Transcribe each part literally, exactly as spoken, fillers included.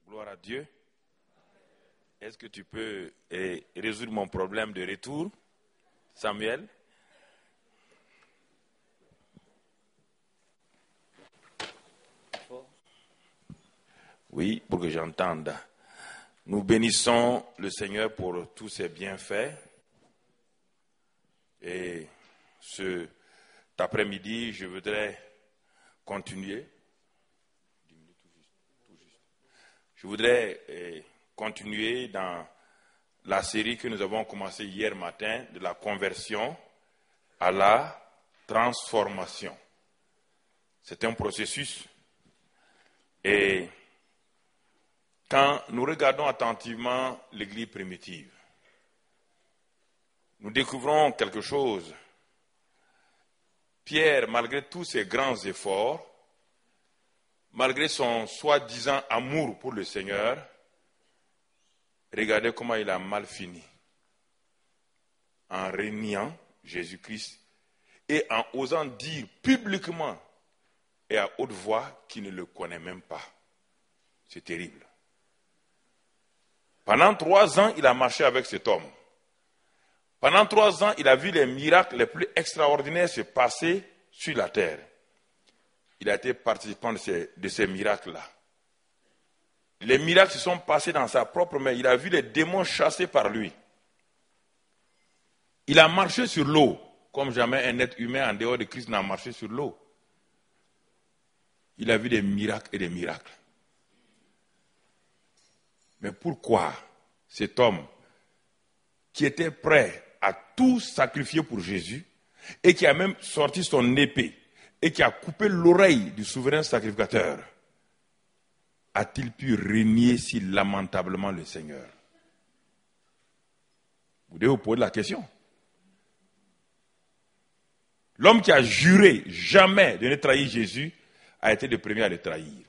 Gloire à Dieu. Est-ce que tu peux eh, résoudre mon problème de retour, Samuel? Oui, pour que j'entende. Nous bénissons le Seigneur pour tous ses bienfaits. Et cet après-midi, je voudrais continuer. Je voudrais eh, continuer dans la série que nous avons commencée hier matin, de la conversion à la transformation. C'est un processus. Et quand nous regardons attentivement l'Église primitive, nous découvrons quelque chose. Pierre, malgré tous ses grands efforts, malgré son soi-disant amour pour le Seigneur, regardez comment il a mal fini. En reniant Jésus-Christ et en osant dire publiquement et à haute voix qu'il ne le connaît même pas. C'est terrible. Pendant trois ans, il a marché avec cet homme. Pendant trois ans, il a vu les miracles les plus extraordinaires se passer sur la terre. Il a été participant de ces, de ces miracles-là. Les miracles se sont passés dans sa propre main. Il a vu les démons chassés par lui. Il a marché sur l'eau, comme jamais un être humain en dehors de Christ n'a marché sur l'eau. Il a vu des miracles et des miracles. Mais pourquoi cet homme qui était prêt à tout sacrifier pour Jésus et qui a même sorti son épée et qui a coupé l'oreille du souverain sacrificateur, a-t-il pu régner si lamentablement le Seigneur? Vous devez vous poser la question. L'homme qui a juré jamais de ne trahir Jésus a été le premier à le trahir.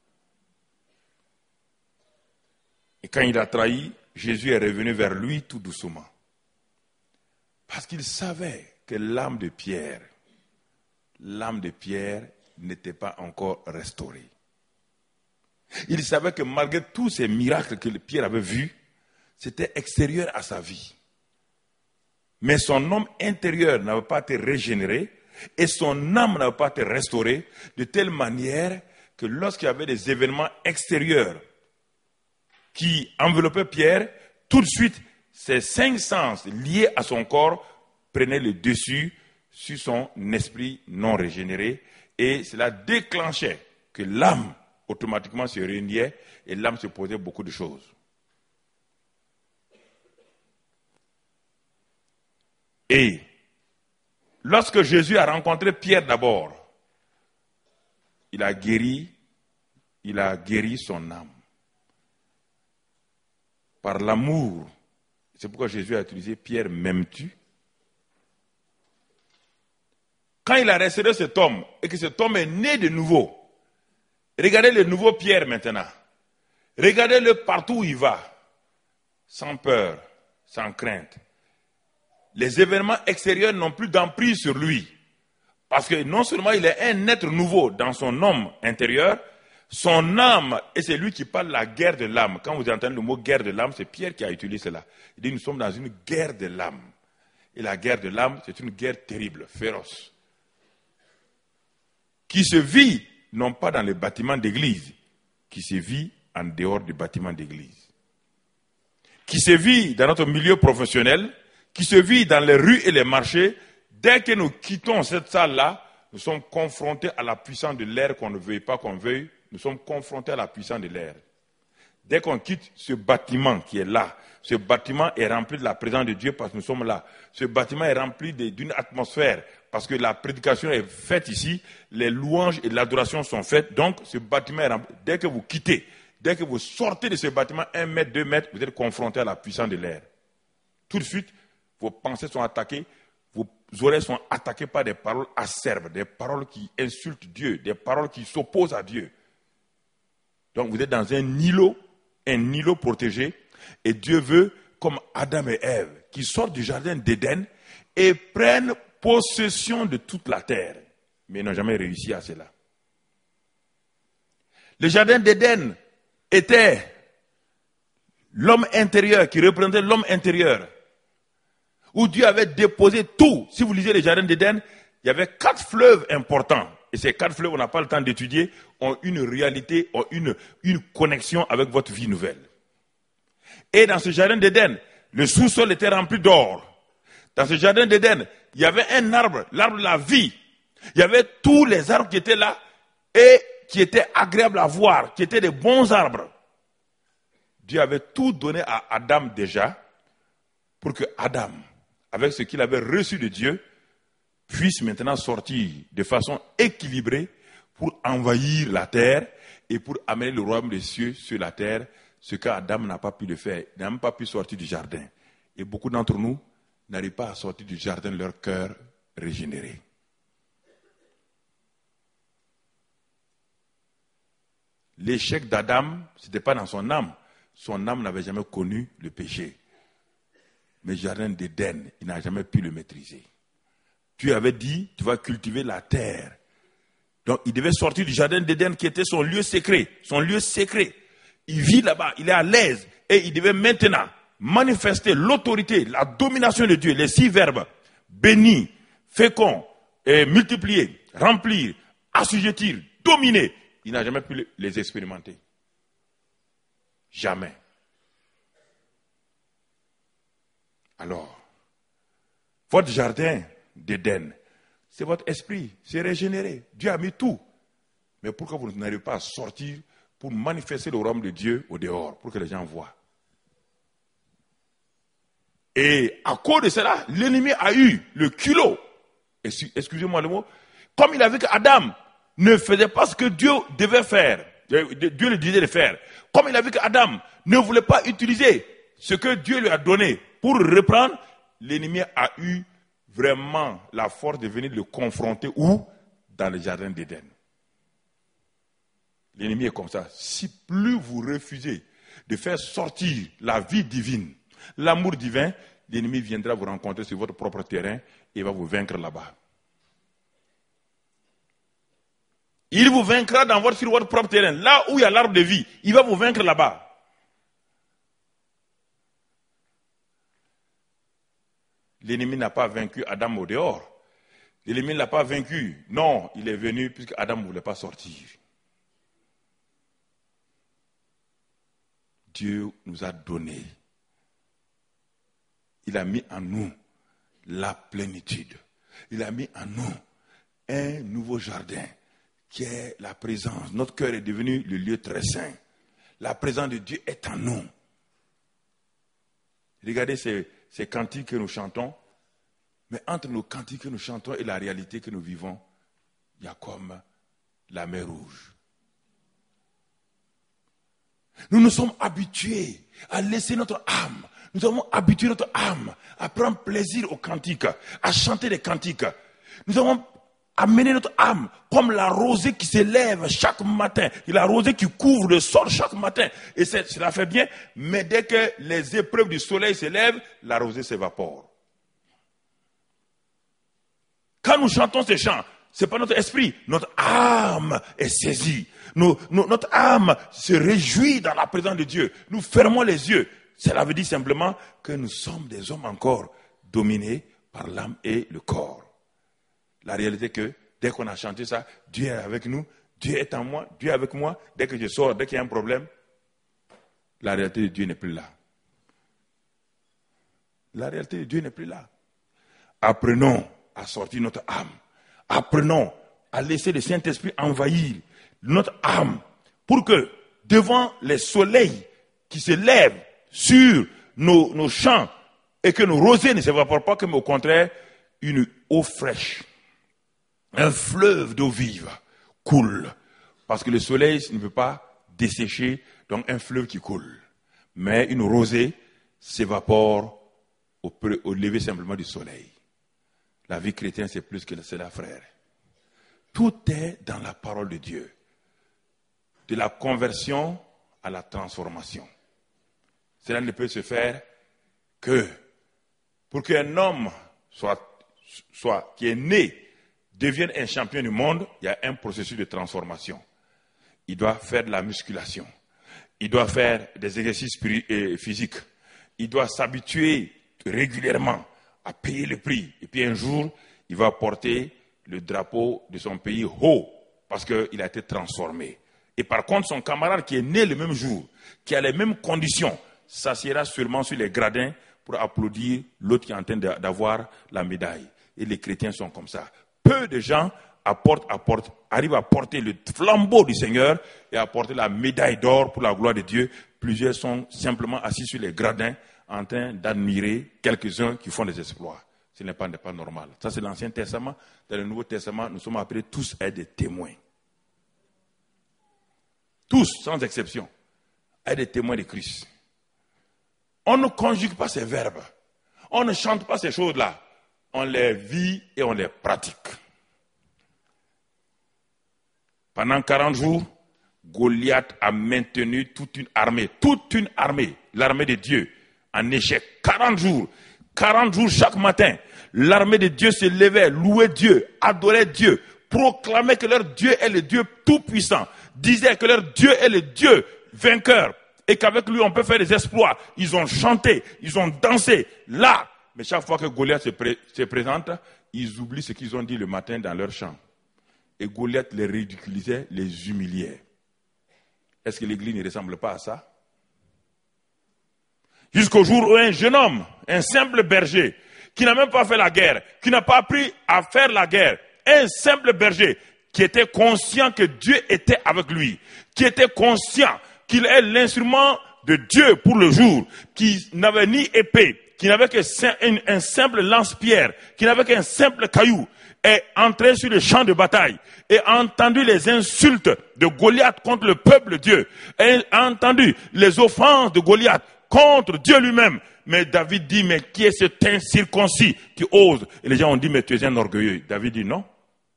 Et quand il a trahi, Jésus est revenu vers lui tout doucement. Parce qu'il savait que l'âme de Pierre, l'âme de Pierre n'était pas encore restaurée. Il savait que malgré tous ces miracles que Pierre avait vus, c'était extérieur à sa vie. Mais son homme intérieur n'avait pas été régénéré et son âme n'avait pas été restaurée de telle manière que lorsqu'il y avait des événements extérieurs qui enveloppaient Pierre, tout de suite, ces cinq sens liés à son corps prenaient le dessus sur son esprit non régénéré et cela déclenchait que l'âme automatiquement se réuniait et l'âme se posait beaucoup de choses. Et lorsque Jésus a rencontré Pierre d'abord, il a guéri, il a guéri son âme. Par l'amour. C'est pourquoi Jésus a utilisé Pierre, m'aimes-tu? Quand il a restauré cet homme et que cet homme est né de nouveau, regardez le nouveau Pierre maintenant. Regardez-le partout où il va, sans peur, sans crainte. Les événements extérieurs n'ont plus d'emprise sur lui. Parce que non seulement il est un être nouveau dans son homme intérieur, son âme, et c'est lui qui parle de la guerre de l'âme. Quand vous entendez le mot guerre de l'âme, c'est Pierre qui a utilisé cela. Il dit nous sommes dans une guerre de l'âme. Et la guerre de l'âme, c'est une guerre terrible, féroce. Qui se vit, non pas dans les bâtiments d'église, qui se vit en dehors du bâtiment d'église. Qui se vit dans notre milieu professionnel, qui se vit dans les rues et les marchés. Dès que nous quittons cette salle-là, nous sommes confrontés à la puissance de l'air qu'on ne veuille pas qu'on veuille. Nous sommes confrontés à la puissance de l'air. Dès qu'on quitte ce bâtiment qui est là, ce bâtiment est rempli de la présence de Dieu parce que nous sommes là. Ce bâtiment est rempli de, d'une atmosphère parce que la prédication est faite ici, les louanges et l'adoration sont faites. Donc ce bâtiment est rempli. Dès que vous quittez, dès que vous sortez de ce bâtiment, un mètre, deux mètres, vous êtes confronté à la puissance de l'air. Tout de suite, vos pensées sont attaquées, vos oreilles sont attaquées par des paroles acerbes, des paroles qui insultent Dieu, des paroles qui s'opposent à Dieu. Donc vous êtes dans un îlot, un îlot protégé, et Dieu veut, comme Adam et Ève, qu'ils sortent du jardin d'Éden et prennent possession de toute la terre. Mais ils n'ont jamais réussi à cela. Le jardin d'Éden était l'homme intérieur qui représentait l'homme intérieur, où Dieu avait déposé tout. Si vous lisez les jardins d'Éden, il y avait quatre fleuves importants. Et ces quatre fleuves, on n'a pas le temps d'étudier, ont une réalité, ont une, une connexion avec votre vie nouvelle. Et dans ce jardin d'Éden, le sous-sol était rempli d'or. Dans ce jardin d'Éden, il y avait un arbre, l'arbre de la vie. Il y avait tous les arbres qui étaient là et qui étaient agréables à voir, qui étaient des bons arbres. Dieu avait tout donné à Adam déjà pour que Adam, avec ce qu'il avait reçu de Dieu, puisse maintenant sortir de façon équilibrée pour envahir la terre et pour amener le royaume des cieux sur la terre, ce qu'Adam n'a pas pu le faire. Il n'a même pas pu sortir du jardin. Et beaucoup d'entre nous n'arrivent pas à sortir du jardin de leur cœur régénéré. L'échec d'Adam, ce n'était pas dans son âme. Son âme n'avait jamais connu le péché. Mais le jardin d'Éden, il n'a jamais pu le maîtriser. Dieu avait dit, tu vas cultiver la terre. Donc il devait sortir du jardin d'Éden qui était son lieu secret. Son lieu secret. Il vit là-bas, il est à l'aise. Et il devait maintenant manifester l'autorité, la domination de Dieu. Les six verbes. Bénir, fécond, et multiplier, remplir, assujettir, dominer. Il n'a jamais pu les expérimenter. Jamais. Alors, votre jardin d'Éden, c'est votre esprit, c'est régénéré. Dieu a mis tout. Mais pourquoi vous n'arrivez pas à sortir pour manifester le royaume de Dieu au dehors, pour que les gens voient? Et à cause de cela, l'ennemi a eu le culot, excusez-moi le mot, comme il a vu qu'Adam ne faisait pas ce que Dieu devait faire, Dieu lui disait de faire, comme il a vu qu'Adam ne voulait pas utiliser ce que Dieu lui a donné pour reprendre, l'ennemi a eu vraiment la force de venir le confronter où? Dans le jardin d'Éden. L'ennemi est comme ça. Si plus vous refusez de faire sortir la vie divine, l'amour divin, l'ennemi viendra vous rencontrer sur votre propre terrain et va vous vaincre là-bas. Il vous vaincra dans votre, sur votre propre terrain. Là où il y a l'arbre de vie, il va vous vaincre là-bas. L'ennemi n'a pas vaincu Adam au dehors. L'ennemi ne l'a pas vaincu. Non, il est venu puisque Adam ne voulait pas sortir. Dieu nous a donné. Il a mis en nous la plénitude. Il a mis en nous un nouveau jardin qui est la présence. Notre cœur est devenu le lieu très saint. La présence de Dieu est en nous. Regardez ces, ces cantiques que nous chantons. Mais entre nos cantiques que nous chantons et la réalité que nous vivons, il y a comme la mer Rouge. Nous nous sommes habitués à laisser notre âme. Nous avons habitué notre âme à prendre plaisir aux cantiques, à chanter des cantiques. Nous avons amené notre âme comme la rosée qui s'élève chaque matin. Et la rosée qui couvre le sol chaque matin. Et cela fait bien, mais dès que les épreuves du soleil s'élèvent, la rosée s'évapore. Quand nous chantons ces chants, ce n'est pas notre esprit, notre âme est saisie. Nous, nous, notre âme se réjouit dans la présence de Dieu. Nous fermons les yeux. Cela veut dire simplement que nous sommes des hommes encore dominés par l'âme et le corps. La réalité est que dès qu'on a chanté ça, Dieu est avec nous, Dieu est en moi, Dieu est avec moi. Dès que je sors, dès qu'il y a un problème, la réalité de Dieu n'est plus là. La réalité de Dieu n'est plus là. Apprenons à sortir notre âme. Apprenons à laisser le Saint-Esprit envahir notre âme pour que devant les soleils qui se lèvent sur nos, nos champs et que nos rosées ne s'évaporent pas, mais au contraire, une eau fraîche, un fleuve d'eau vive coule. Parce que le soleil ne peut pas dessécher, donc un fleuve qui coule. Mais une rosée s'évapore au, au lever simplement du soleil. La vie chrétienne, c'est plus que cela, frère. Tout est dans la parole de Dieu. De la conversion à la transformation. Cela ne peut se faire que pour qu'un homme soit, soit, qui est né, devienne un champion du monde, il y a un processus de transformation. Il doit faire de la musculation. il doit faire des exercices physiques. Il doit s'habituer régulièrement à payer le prix. Et puis un jour, il va porter le drapeau de son pays haut parce qu'il a été transformé. Et par contre, son camarade qui est né le même jour, qui a les mêmes conditions, s'assiera seulement sur les gradins pour applaudir l'autre qui est en train d'avoir la médaille. Et les chrétiens sont comme ça. Peu de gens apportent, apportent, arrivent à porter le flambeau du Seigneur et à porter la médaille d'or pour la gloire de Dieu. Plusieurs sont simplement assis sur les gradins en train d'admirer quelques-uns qui font des exploits. Ce n'est pas, pas normal. Ça, c'est l'Ancien Testament. Dans le Nouveau Testament, nous sommes appelés tous à être des témoins. Tous, sans exception, à être des témoins de Christ. On ne conjugue pas ces verbes. On ne chante pas ces choses-là. On les vit et on les pratique. Pendant quarante jours, Goliath a maintenu toute une armée, toute une armée, l'armée de Dieu, en échec. quarante jours, quarante jours chaque matin, l'armée de Dieu se levait, louait Dieu, adorait Dieu, proclamait que leur Dieu est le Dieu tout-puissant, disait que leur Dieu est le Dieu vainqueur, et qu'avec lui on peut faire des exploits. Ils ont chanté, ils ont dansé, là. Mais chaque fois que Goliath se, pré- se présente, ils oublient ce qu'ils ont dit le matin dans leur chant. Et Goliath les ridiculisait, les humiliait. Est-ce que l'église ne ressemble pas à ça? Jusqu'au jour où un jeune homme, un simple berger, qui n'a même pas fait la guerre, qui n'a pas appris à faire la guerre, un simple berger, qui était conscient que Dieu était avec lui, qui était conscient qu'il est l'instrument de Dieu pour le jour, qui n'avait ni épée, qui n'avait qu'un simple lance-pierre, qui n'avait qu'un simple caillou, est entré sur le champ de bataille et a entendu les insultes de Goliath contre le peuple de Dieu, et a entendu les offenses de Goliath contre Dieu lui-même. Mais David dit, mais qui est cet incirconcis qui ose? Et les gens ont dit, mais tu es un orgueilleux. David dit, non.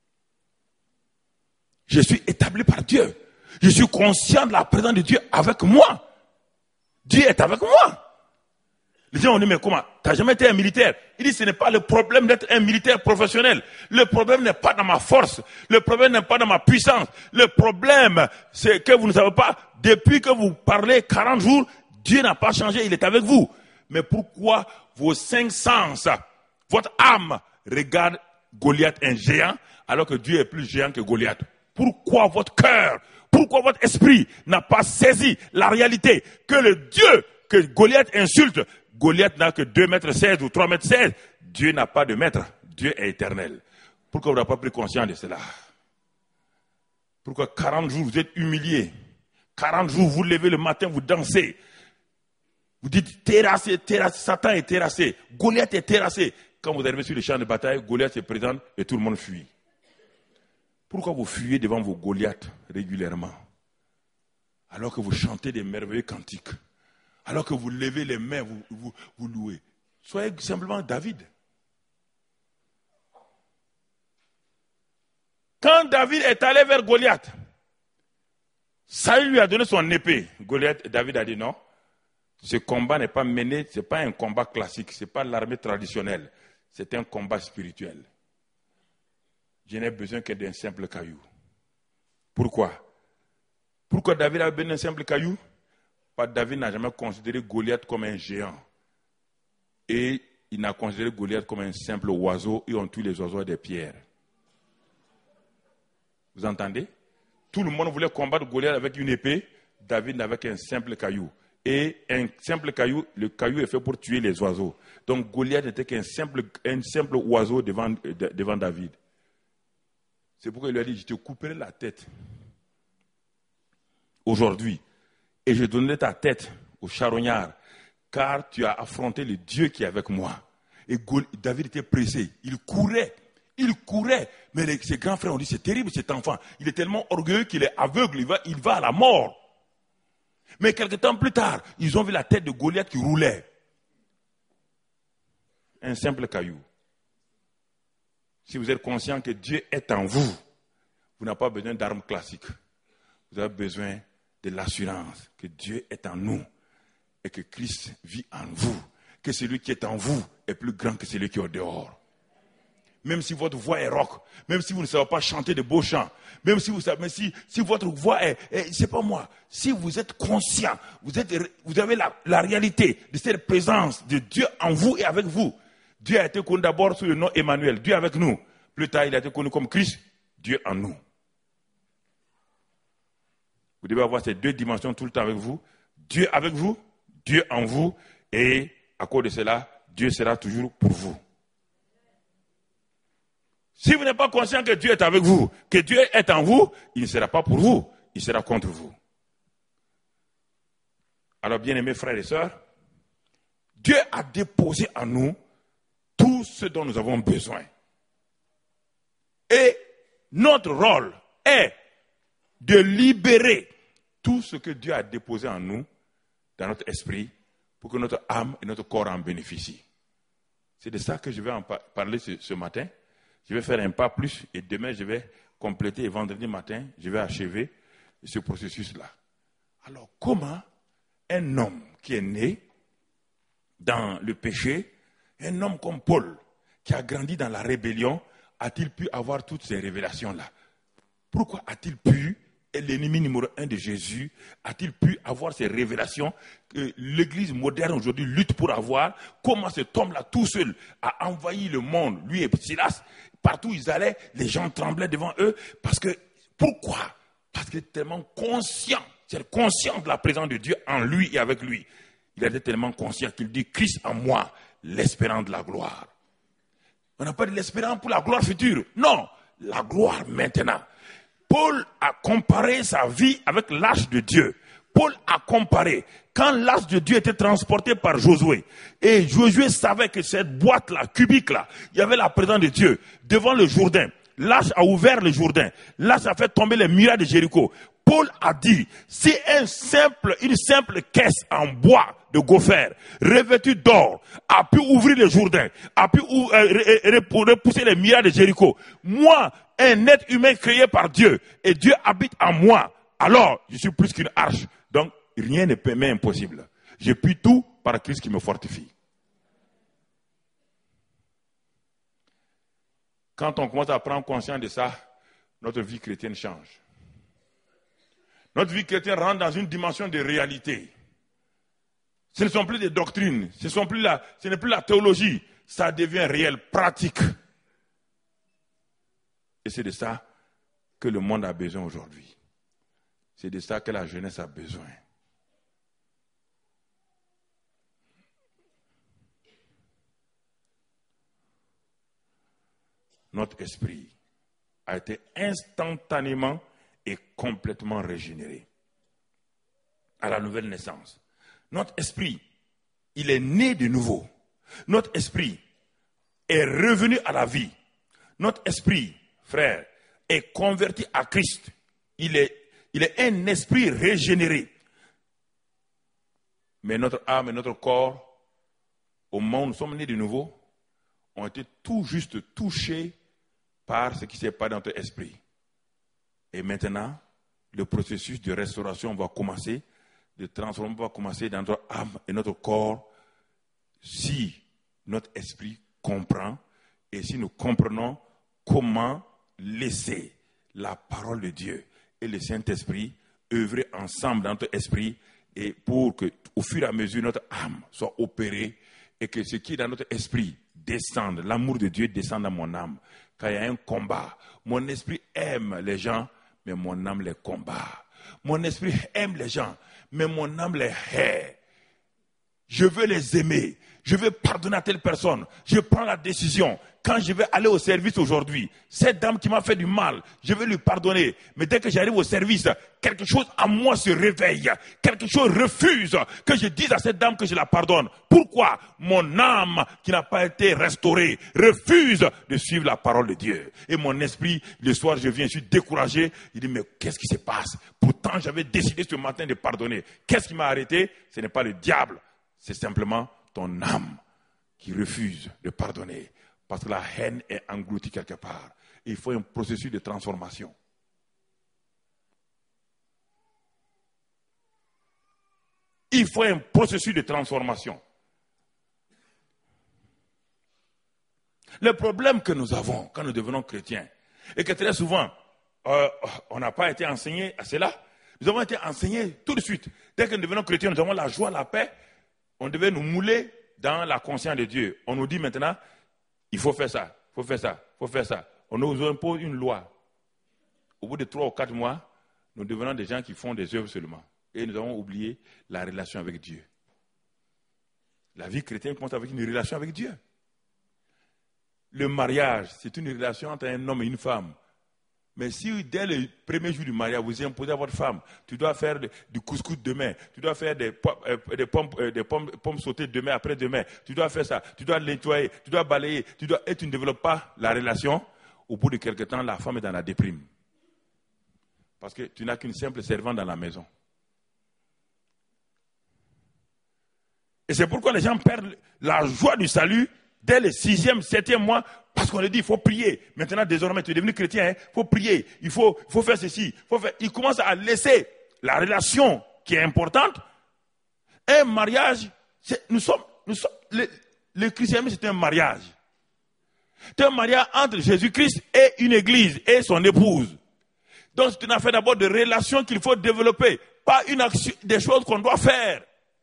Je suis établi par Dieu. Je suis conscient de la présence de Dieu avec moi. Dieu est avec moi. Les gens ont dit, mais comment? Tu n'as jamais été un militaire? Il dit, ce n'est pas le problème d'être un militaire professionnel. Le problème n'est pas dans ma force. Le problème n'est pas dans ma puissance. Le problème, c'est que vous ne savez pas, depuis que vous parlez quarante jours, Dieu n'a pas changé, il est avec vous. Mais pourquoi vos cinq sens, votre âme, regarde Goliath, un géant, alors que Dieu est plus géant que Goliath? Pourquoi votre cœur, pourquoi votre esprit n'a pas saisi la réalité que le Dieu que Goliath insulte, Goliath n'a que deux mètres seize ou trois mètres seize. Dieu n'a pas de maître. Dieu est éternel. Pourquoi vous n'avez pas pris conscience de cela? Pourquoi quarante jours vous êtes humiliés? quarante jours vous levez le matin, vous dansez. Vous dites terrassé, terrassé, Satan est terrassé. Goliath est terrassé. Quand vous arrivez sur le champ de bataille, Goliath se présente et tout le monde fuit. Pourquoi vous fuyez devant vos Goliaths régulièrement? Alors que vous chantez des merveilleux cantiques. Alors que vous levez les mains, vous, vous, vous louez. Soyez simplement David. Quand David est allé vers Goliath, Saül lui a donné son épée. Goliath, David a dit non. Ce combat n'est pas mené, ce n'est pas un combat classique, ce n'est pas l'armée traditionnelle. C'est un combat spirituel. Je n'ai besoin que d'un simple caillou. Pourquoi? Pourquoi David a besoin d'un simple caillou? David n'a jamais considéré Goliath comme un géant. Et il n'a considéré Goliath comme un simple oiseau. Et on tue les oiseaux des pierres. Vous entendez? Tout le monde voulait combattre Goliath avec une épée. David n'avait qu'un simple caillou. Et un simple caillou, le caillou est fait pour tuer les oiseaux. Donc Goliath n'était qu'un simple, un simple oiseau devant, de, devant David. C'est pourquoi il lui a dit, je te couperai la tête aujourd'hui. Et je donnerai ta tête au charognard, car tu as affronté le Dieu qui est avec moi. Et David était pressé, il courait, il courait. Mais les, ses grands frères ont dit, c'est terrible cet enfant. Il est tellement orgueilleux qu'il est aveugle, il va, il va à la mort. Mais quelque temps plus tard, ils ont vu la tête de Goliath qui roulait. Un simple caillou. Si vous êtes conscient que Dieu est en vous, vous n'avez pas besoin d'armes classiques. Vous avez besoin de l'assurance que Dieu est en nous et que Christ vit en vous, que celui qui est en vous est plus grand que celui qui est au dehors. même si votre voix est rock, même si vous ne savez pas chanter de beaux chants, même si vous savez, mais si, si votre voix est, est c'est pas moi, si vous êtes conscient, vous êtes, vous avez la, la réalité de cette présence de Dieu en vous et avec vous. Dieu a été connu d'abord sous le nom Emmanuel, Dieu avec nous. Plus tard, il a été connu comme Christ, Dieu en nous. Vous devez avoir ces deux dimensions tout le temps avec vous. Dieu avec vous, Dieu en vous, et à cause de cela, Dieu sera toujours pour vous. Si vous n'êtes pas conscient que Dieu est avec vous, que Dieu est en vous, il ne sera pas pour vous, il sera contre vous. Alors, bien-aimés frères et sœurs, Dieu a déposé en nous tout ce dont nous avons besoin. Et notre rôle est de libérer tout ce que Dieu a déposé en nous, dans notre esprit, pour que notre âme et notre corps en bénéficient. C'est de ça que je vais en par- parler ce, ce matin. Je vais faire un pas plus et demain je vais compléter et vendredi matin, je vais achever ce processus-là. Alors, comment un homme qui est né dans le péché, un homme comme Paul, qui a grandi dans la rébellion, a-t-il pu avoir toutes ces révélations-là? Pourquoi a-t-il pu, et l'ennemi numéro un de Jésus, a-t-il pu avoir ces révélations que l'Église moderne aujourd'hui lutte pour avoir? Comment cet homme-là tout seul a envahi le monde, lui et Silas? Partout où ils allaient, les gens tremblaient devant eux. Parce que, pourquoi? Parce qu'il était tellement conscient, c'est conscient de la présence de Dieu en lui et avec lui. Il était tellement conscient qu'il dit, Christ en moi, l'espérance de la gloire. On n'a pas de l'espérance pour la gloire future. Non, la gloire maintenant. Paul a comparé sa vie avec l'arche de Dieu. Paul a comparé quand l'arche de Dieu était transportée par Josué. Et Josué savait que cette boîte-là, cubique-là, il y avait la présence de Dieu devant le Jourdain. L'arche a ouvert le Jourdain. L'arche a fait tomber les murailles de Jéricho. Paul a dit, si un simple, une simple caisse en bois de gopher, revêtue d'or, a pu ouvrir le Jourdain, a pu euh, repousser les murailles de Jéricho, moi, un être humain créé par Dieu, et Dieu habite en moi, alors je suis plus qu'une arche. Donc, rien ne peut m'être impossible. Je puis tout par Christ qui me fortifie. Quand on commence à prendre conscience de ça, notre vie chrétienne change. Notre vie chrétienne rentre dans une dimension de réalité. Ce ne sont plus des doctrines, ce, sont plus la, ce n'est plus la théologie, ça devient réel, pratique. Et c'est de ça que le monde a besoin aujourd'hui. C'est de ça que la jeunesse a besoin. Notre esprit a été instantanément et complètement régénéré à la nouvelle naissance. Notre esprit, il est né de nouveau. Notre esprit est revenu à la vie. Notre esprit, frère, est converti à Christ. Il est, il est un esprit régénéré. Mais notre âme et notre corps, au moment où nous sommes nés de nouveau, ont été tout juste touchés par ce qui s'est passé dans notre esprit. Et maintenant, le processus de restauration va commencer, de transformation va commencer dans notre âme et notre corps, si notre esprit comprend et si nous comprenons comment laisser la parole de Dieu et le Saint-Esprit œuvrer ensemble dans notre esprit, et pour que, au fur et à mesure, notre âme soit opérée et que ce qui est dans notre esprit descende, l'amour de Dieu descende dans mon âme. Quand il y a un combat, mon esprit aime les gens, mais mon âme les combat. Mon esprit aime les gens, mais mon âme les hait. Je veux les aimer. Je veux pardonner à telle personne. Je prends la décision. Quand je vais aller au service aujourd'hui, cette dame qui m'a fait du mal, je vais lui pardonner. Mais dès que j'arrive au service, quelque chose en moi se réveille. Quelque chose refuse que je dise à cette dame que je la pardonne. Pourquoi? Mon âme qui n'a pas été restaurée refuse de suivre la parole de Dieu. Et mon esprit, le soir, je viens, je suis découragé. Il dit, mais qu'est-ce qui se passe? Pourtant, j'avais décidé ce matin de pardonner. Qu'est-ce qui m'a arrêté? Ce n'est pas le diable. C'est simplement ton âme qui refuse de pardonner. Parce que la haine est engloutie quelque part. Il faut un processus de transformation. Il faut un processus de transformation. Le problème que nous avons quand nous devenons chrétiens, et que très souvent, euh, on n'a pas été enseigné à cela, nous avons été enseignés tout de suite. Dès que nous devenons chrétiens, nous avons la joie, la paix, on devait nous mouler dans la conscience de Dieu. On nous dit maintenant, il faut faire ça, il faut faire ça, il faut faire ça. On nous impose une loi. Au bout de trois ou quatre mois, nous devenons des gens qui font des œuvres seulement. Et nous avons oublié la relation avec Dieu. La vie chrétienne commence avec une relation avec Dieu. Le mariage, c'est une relation entre un homme et une femme. Mais si dès le premier jour du mariage, vous imposez à votre femme, tu dois faire de, du couscous demain, tu dois faire des, euh, des, pommes, euh, des pommes, pommes sautées demain, après-demain, tu dois faire ça, tu dois nettoyer, tu dois balayer, tu dois, et tu ne développes pas la relation, au bout de quelque temps, la femme est dans la déprime. Parce que tu n'as qu'une simple servante dans la maison. Et c'est pourquoi les gens perdent la joie du salut dès le sixième, septième mois, parce qu'on leur dit, il faut prier. Maintenant, désormais, tu es devenu chrétien, il hein, faut prier, il faut, il faut faire ceci. Il faut faire... Ils commencent à laisser la relation qui est importante. Un mariage, c'est, nous sommes, nous sommes, le, le christianisme, c'est un mariage. C'est un mariage entre Jésus-Christ et une église et son épouse. Donc, c'est une affaire d'abord de relation qu'il faut développer, pas une action, des choses qu'on doit faire.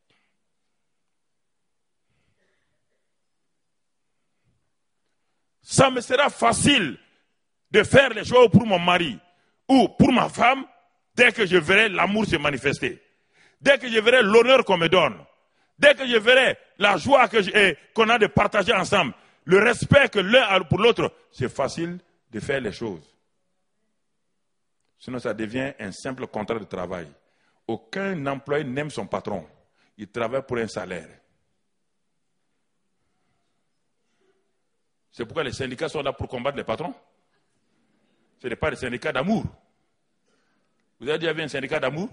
Ça me sera facile de faire les choses pour mon mari ou pour ma femme dès que je verrai l'amour se manifester. Dès que je verrai l'honneur qu'on me donne. Dès que je verrai la joie que j'ai, qu'on a de partager ensemble. Le respect que l'un a pour l'autre. C'est facile de faire les choses. Sinon, ça devient un simple contrat de travail. Aucun employé n'aime son patron. Il travaille pour un salaire. C'est pourquoi les syndicats sont là pour combattre les patrons. Ce n'est pas des syndicats d'amour. Vous avez déjà vu un syndicat d'amour?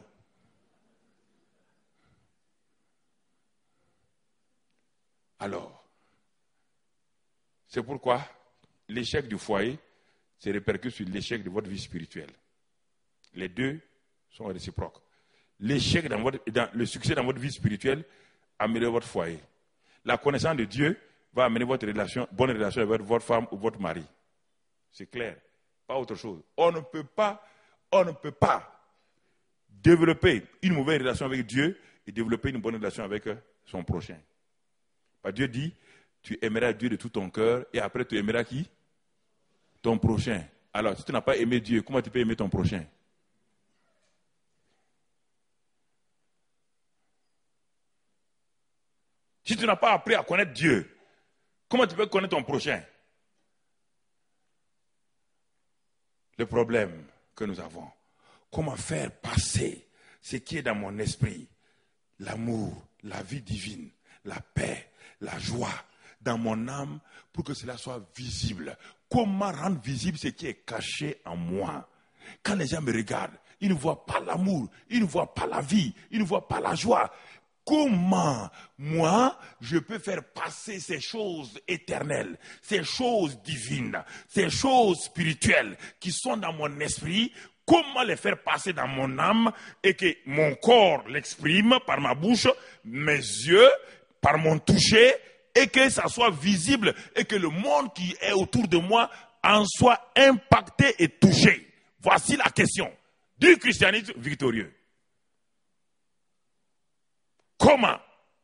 Alors, c'est pourquoi l'échec du foyer se répercute sur l'échec de votre vie spirituelle. Les deux sont réciproques. L'échec dans votre, dans, le succès dans votre vie spirituelle améliore votre foyer. La connaissance de Dieu va amener votre relation, bonne relation avec votre femme ou votre mari. C'est clair. Pas autre chose. On ne peut pas, on ne peut pas développer une mauvaise relation avec Dieu et développer une bonne relation avec son prochain. Parce que Dieu dit, tu aimeras Dieu de tout ton cœur et après tu aimeras qui? Ton prochain. Alors, si tu n'as pas aimé Dieu, comment tu peux aimer ton prochain? Si tu n'as pas appris à connaître Dieu, comment tu peux connaître ton prochain? Le problème que nous avons, comment faire passer ce qui est dans mon esprit, l'amour, la vie divine, la paix, la joie dans mon âme pour que cela soit visible. Comment rendre visible ce qui est caché en moi? Quand les gens me regardent, ils ne voient pas l'amour, ils ne voient pas la vie, ils ne voient pas la joie. Comment, moi, je peux faire passer ces choses éternelles, ces choses divines, ces choses spirituelles qui sont dans mon esprit, comment les faire passer dans mon âme et que mon corps l'exprime par ma bouche, mes yeux, par mon toucher, et que ça soit visible et que le monde qui est autour de moi en soit impacté et touché. Voici la question du christianisme victorieux. Comment?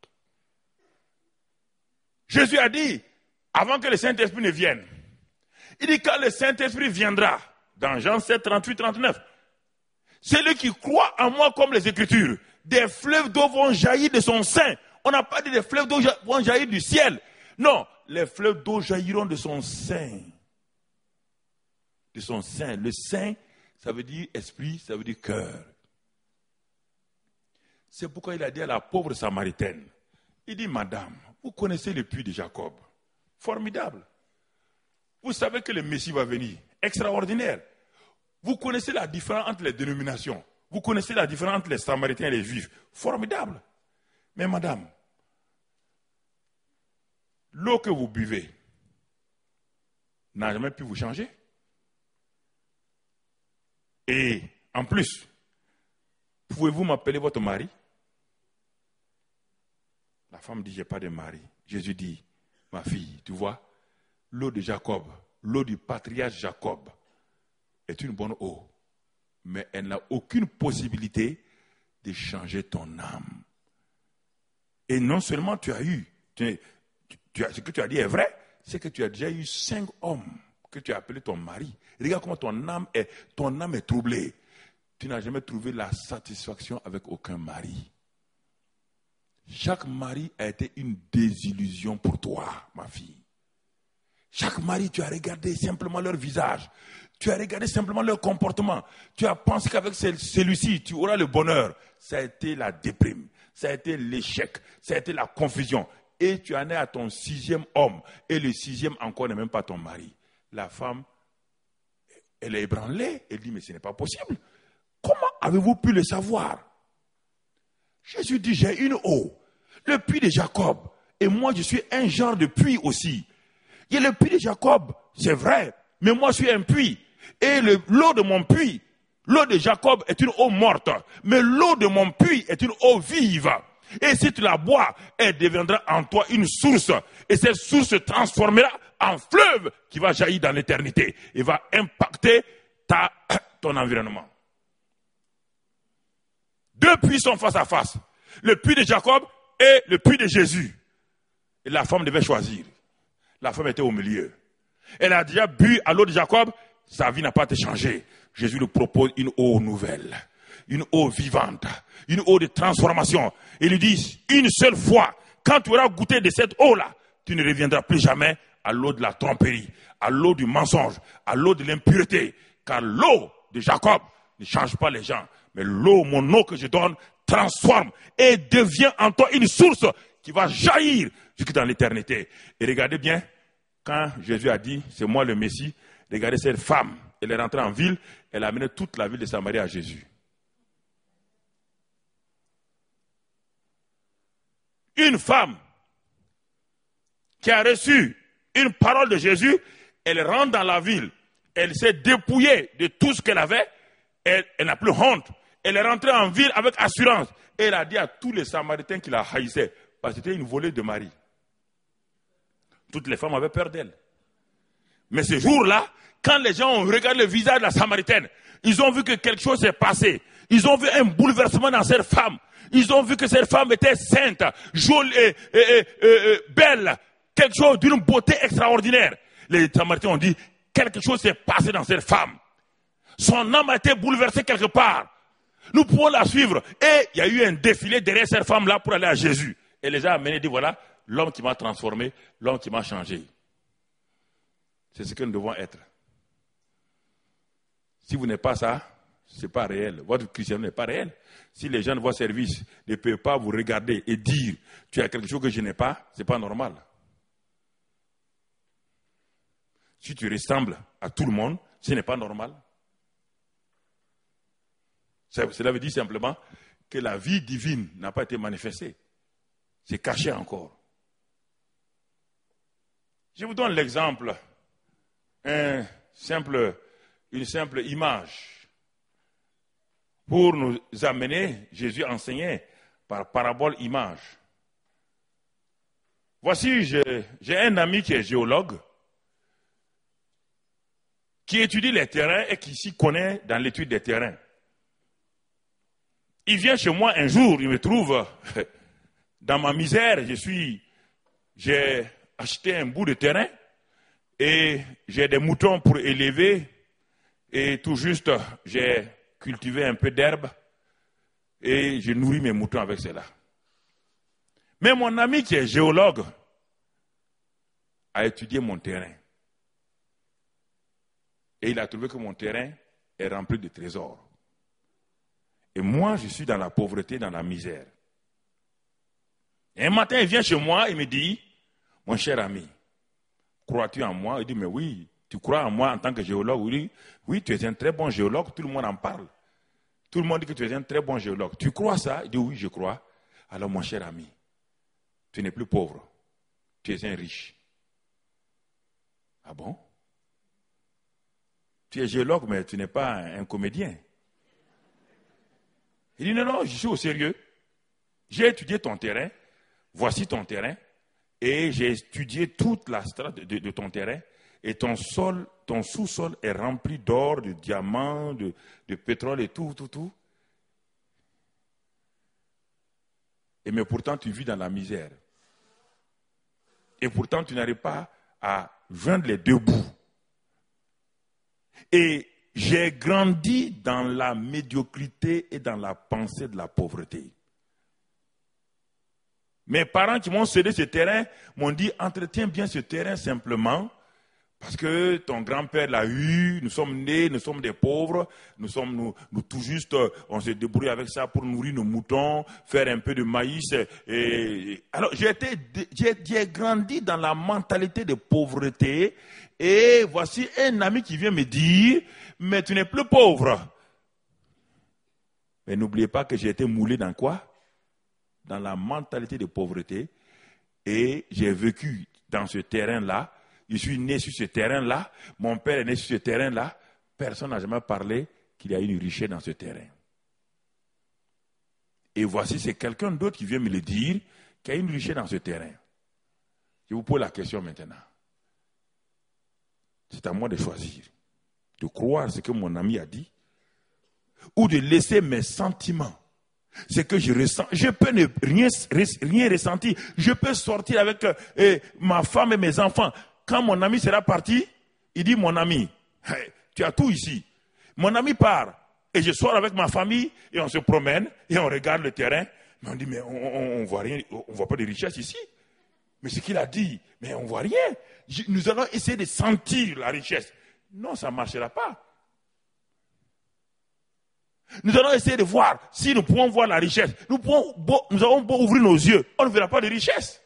Jésus a dit, avant que le Saint-Esprit ne vienne, il dit quand le Saint-Esprit viendra, dans Jean sept, trente-huit, trente-neuf, celui qui croit en moi comme les Écritures, des fleuves d'eau vont jaillir de son sein. On n'a pas dit des fleuves d'eau vont jaillir du ciel. Non, les fleuves d'eau jailliront de son sein. De son sein. Le sein, ça veut dire esprit, ça veut dire cœur. C'est pourquoi il a dit à la pauvre Samaritaine, il dit, madame, vous connaissez le puits de Jacob. Formidable. Vous savez que le Messie va venir. Extraordinaire. Vous connaissez la différence entre les dénominations. Vous connaissez la différence entre les Samaritains et les Juifs. Formidable. Mais madame, l'eau que vous buvez n'a jamais pu vous changer. Et en plus, pouvez-vous m'appeler votre mari? La femme dit, j'ai pas de mari. Jésus dit, ma fille, tu vois, l'eau de Jacob, l'eau du patriarche Jacob, est une bonne eau, mais elle n'a aucune possibilité de changer ton âme. Et non seulement tu as eu, tu, tu as, ce que tu as dit est vrai, c'est que tu as déjà eu cinq hommes que tu as appelés ton mari. Regarde comment ton âme est, ton âme est troublée. Tu n'as jamais trouvé la satisfaction avec aucun mari. Chaque mari a été une désillusion pour toi, ma fille. Chaque mari, tu as regardé simplement leur visage. Tu as regardé simplement leur comportement. Tu as pensé qu'avec celui-ci, tu auras le bonheur. Ça a été la déprime. Ça a été l'échec. Ça a été la confusion. Et tu en es à ton sixième homme. Et le sixième encore n'est même pas ton mari. La femme, elle est ébranlée. Elle dit, mais ce n'est pas possible. Comment avez-vous pu le savoir? Jésus dit, j'ai une eau. Le puits de Jacob. Et moi, je suis un genre de puits aussi. Et le puits de Jacob, c'est vrai. Mais moi, je suis un puits. Et le, l'eau de mon puits, l'eau de Jacob est une eau morte. Mais l'eau de mon puits est une eau vive. Et si tu la bois, elle deviendra en toi une source. Et cette source se transformera en fleuve qui va jaillir dans l'éternité. Et va impacter ta, ton environnement. Deux puits sont face à face. Le puits de Jacob et le puits de Jésus. Et la femme devait choisir. La femme était au milieu. Elle a déjà bu à l'eau de Jacob. Sa vie n'a pas été changée. Jésus lui propose une eau nouvelle. Une eau vivante. Une eau de transformation. Il lui dit, une seule fois, quand tu auras goûté de cette eau-là, tu ne reviendras plus jamais à l'eau de la tromperie, à l'eau du mensonge, à l'eau de l'impureté. Car l'eau de Jacob ne change pas les gens. Mais l'eau, mon eau que je donne, transforme et devient en toi une source qui va jaillir jusque dans l'éternité. Et regardez bien, quand Jésus a dit, c'est moi le Messie, regardez cette femme, elle est rentrée en ville, elle a amené toute la ville de Samarie à Jésus. Une femme qui a reçu une parole de Jésus, elle rentre dans la ville, elle s'est dépouillée de tout ce qu'elle avait, elle, elle n'a plus honte. Elle est rentrée en ville avec assurance. Et elle a dit à tous les Samaritains qui la haïssaient, parce que c'était une volée de mari. Toutes les femmes avaient peur d'elle. Mais ce jour-là, quand les gens ont regardé le visage de la Samaritaine, ils ont vu que quelque chose s'est passé. Ils ont vu un bouleversement dans cette femme. Ils ont vu que cette femme était sainte, jolie, et, et, et, et, et belle. Quelque chose d'une beauté extraordinaire. Les Samaritains ont dit, quelque chose s'est passé dans cette femme. Son âme a été bouleversée quelque part. Nous pouvons la suivre. Et il y a eu un défilé derrière cette femme-là pour aller à Jésus. Et les gens amenés et dit, voilà, l'homme qui m'a transformé, l'homme qui m'a changé. C'est ce que nous devons être. Si vous n'êtes pas ça, ce n'est pas réel. Votre christianisme n'est pas réel. Si les gens de votre service ne peuvent pas vous regarder et dire, tu as quelque chose que je n'ai pas, ce n'est pas normal. Si tu ressembles à tout le monde, ce n'est pas normal. Cela veut dire simplement que la vie divine n'a pas été manifestée. C'est caché encore. Je vous donne l'exemple, un simple, une simple image. Pour nous amener, Jésus enseignait par parabole image. Voici, j'ai, j'ai un ami qui est géologue, qui étudie les terrains et qui s'y connaît dans l'étude des terrains. Il vient chez moi un jour, il me trouve dans ma misère, je suis, j'ai acheté un bout de terrain et j'ai des moutons pour élever et tout juste j'ai cultivé un peu d'herbe et je nourris mes moutons avec cela. Mais mon ami qui est géologue a étudié mon terrain et il a trouvé que mon terrain est rempli de trésors. Et moi, je suis dans la pauvreté, dans la misère. Et un matin, il vient chez moi et me dit, mon cher ami, crois-tu en moi? Il dit, mais oui, tu crois en moi en tant que géologue? Oui, oui, tu es un très bon géologue, tout le monde en parle. Tout le monde dit que tu es un très bon géologue. Tu crois ça? Il dit, oui, je crois. Alors, mon cher ami, tu n'es plus pauvre, tu es un riche. Ah bon? Tu es géologue, mais tu n'es pas un comédien. Il dit, non, non, je suis au sérieux. J'ai étudié ton terrain. Voici ton terrain. Et j'ai étudié toute la strate de, de, de ton terrain. Et ton sol, ton sous-sol est rempli d'or, de diamants, de, de pétrole et tout, tout, tout. Et mais pourtant, tu vis dans la misère. Et pourtant, tu n'arrives pas à joindre les deux bouts. Et j'ai grandi dans la médiocrité et dans la pensée de la pauvreté. Mes parents qui m'ont cédé ce terrain m'ont dit, entretiens bien ce terrain simplement, parce que ton grand-père l'a eu, nous sommes nés, nous sommes des pauvres, nous sommes nous, nous tout juste, on se débrouille avec ça pour nourrir nos moutons, faire un peu de maïs. Et, alors j'ai, été, j'ai, j'ai grandi dans la mentalité de pauvreté, et voici un ami qui vient me dire, mais tu n'es plus pauvre. Mais n'oubliez pas que j'ai été moulé dans quoi? Dans la mentalité de pauvreté, et j'ai vécu dans ce terrain-là. Je suis né sur ce terrain-là, mon père est né sur ce terrain-là. Personne n'a jamais parlé qu'il y a une richesse dans ce terrain. Et voici, c'est quelqu'un d'autre qui vient me le dire, qu'il y a une richesse dans ce terrain. Je vous pose la question maintenant. C'est à moi de choisir, de croire ce que mon ami a dit, ou de laisser mes sentiments, ce que je ressens. Je peux ne rien, rien ressentir. Je peux sortir avec euh, ma femme et mes enfants. Quand mon ami sera parti, il dit, mon ami, hey, tu as tout ici. Mon ami part, et je sors avec ma famille, et on se promène, et on regarde le terrain. Mais on dit, mais on ne voit rien, on voit pas de richesse ici. Mais ce qu'il a dit, mais on ne voit rien. Je, nous allons essayer de sentir la richesse. Non, ça ne marchera pas. Nous allons essayer de voir si nous pouvons voir la richesse. Nous, pouvons, nous avons beau ouvrir nos yeux, on ne verra pas de richesse.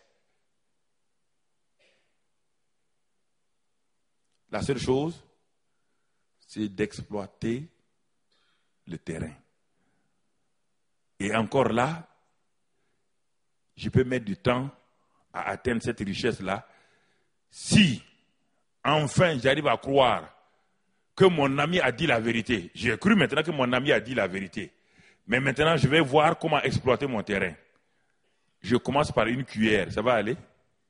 La seule chose, c'est d'exploiter le terrain. Et encore là, je peux mettre du temps à atteindre cette richesse-là si, enfin, j'arrive à croire que mon ami a dit la vérité. J'ai cru maintenant que mon ami a dit la vérité. Mais maintenant, je vais voir comment exploiter mon terrain. Je commence par une cuillère. Ça va aller?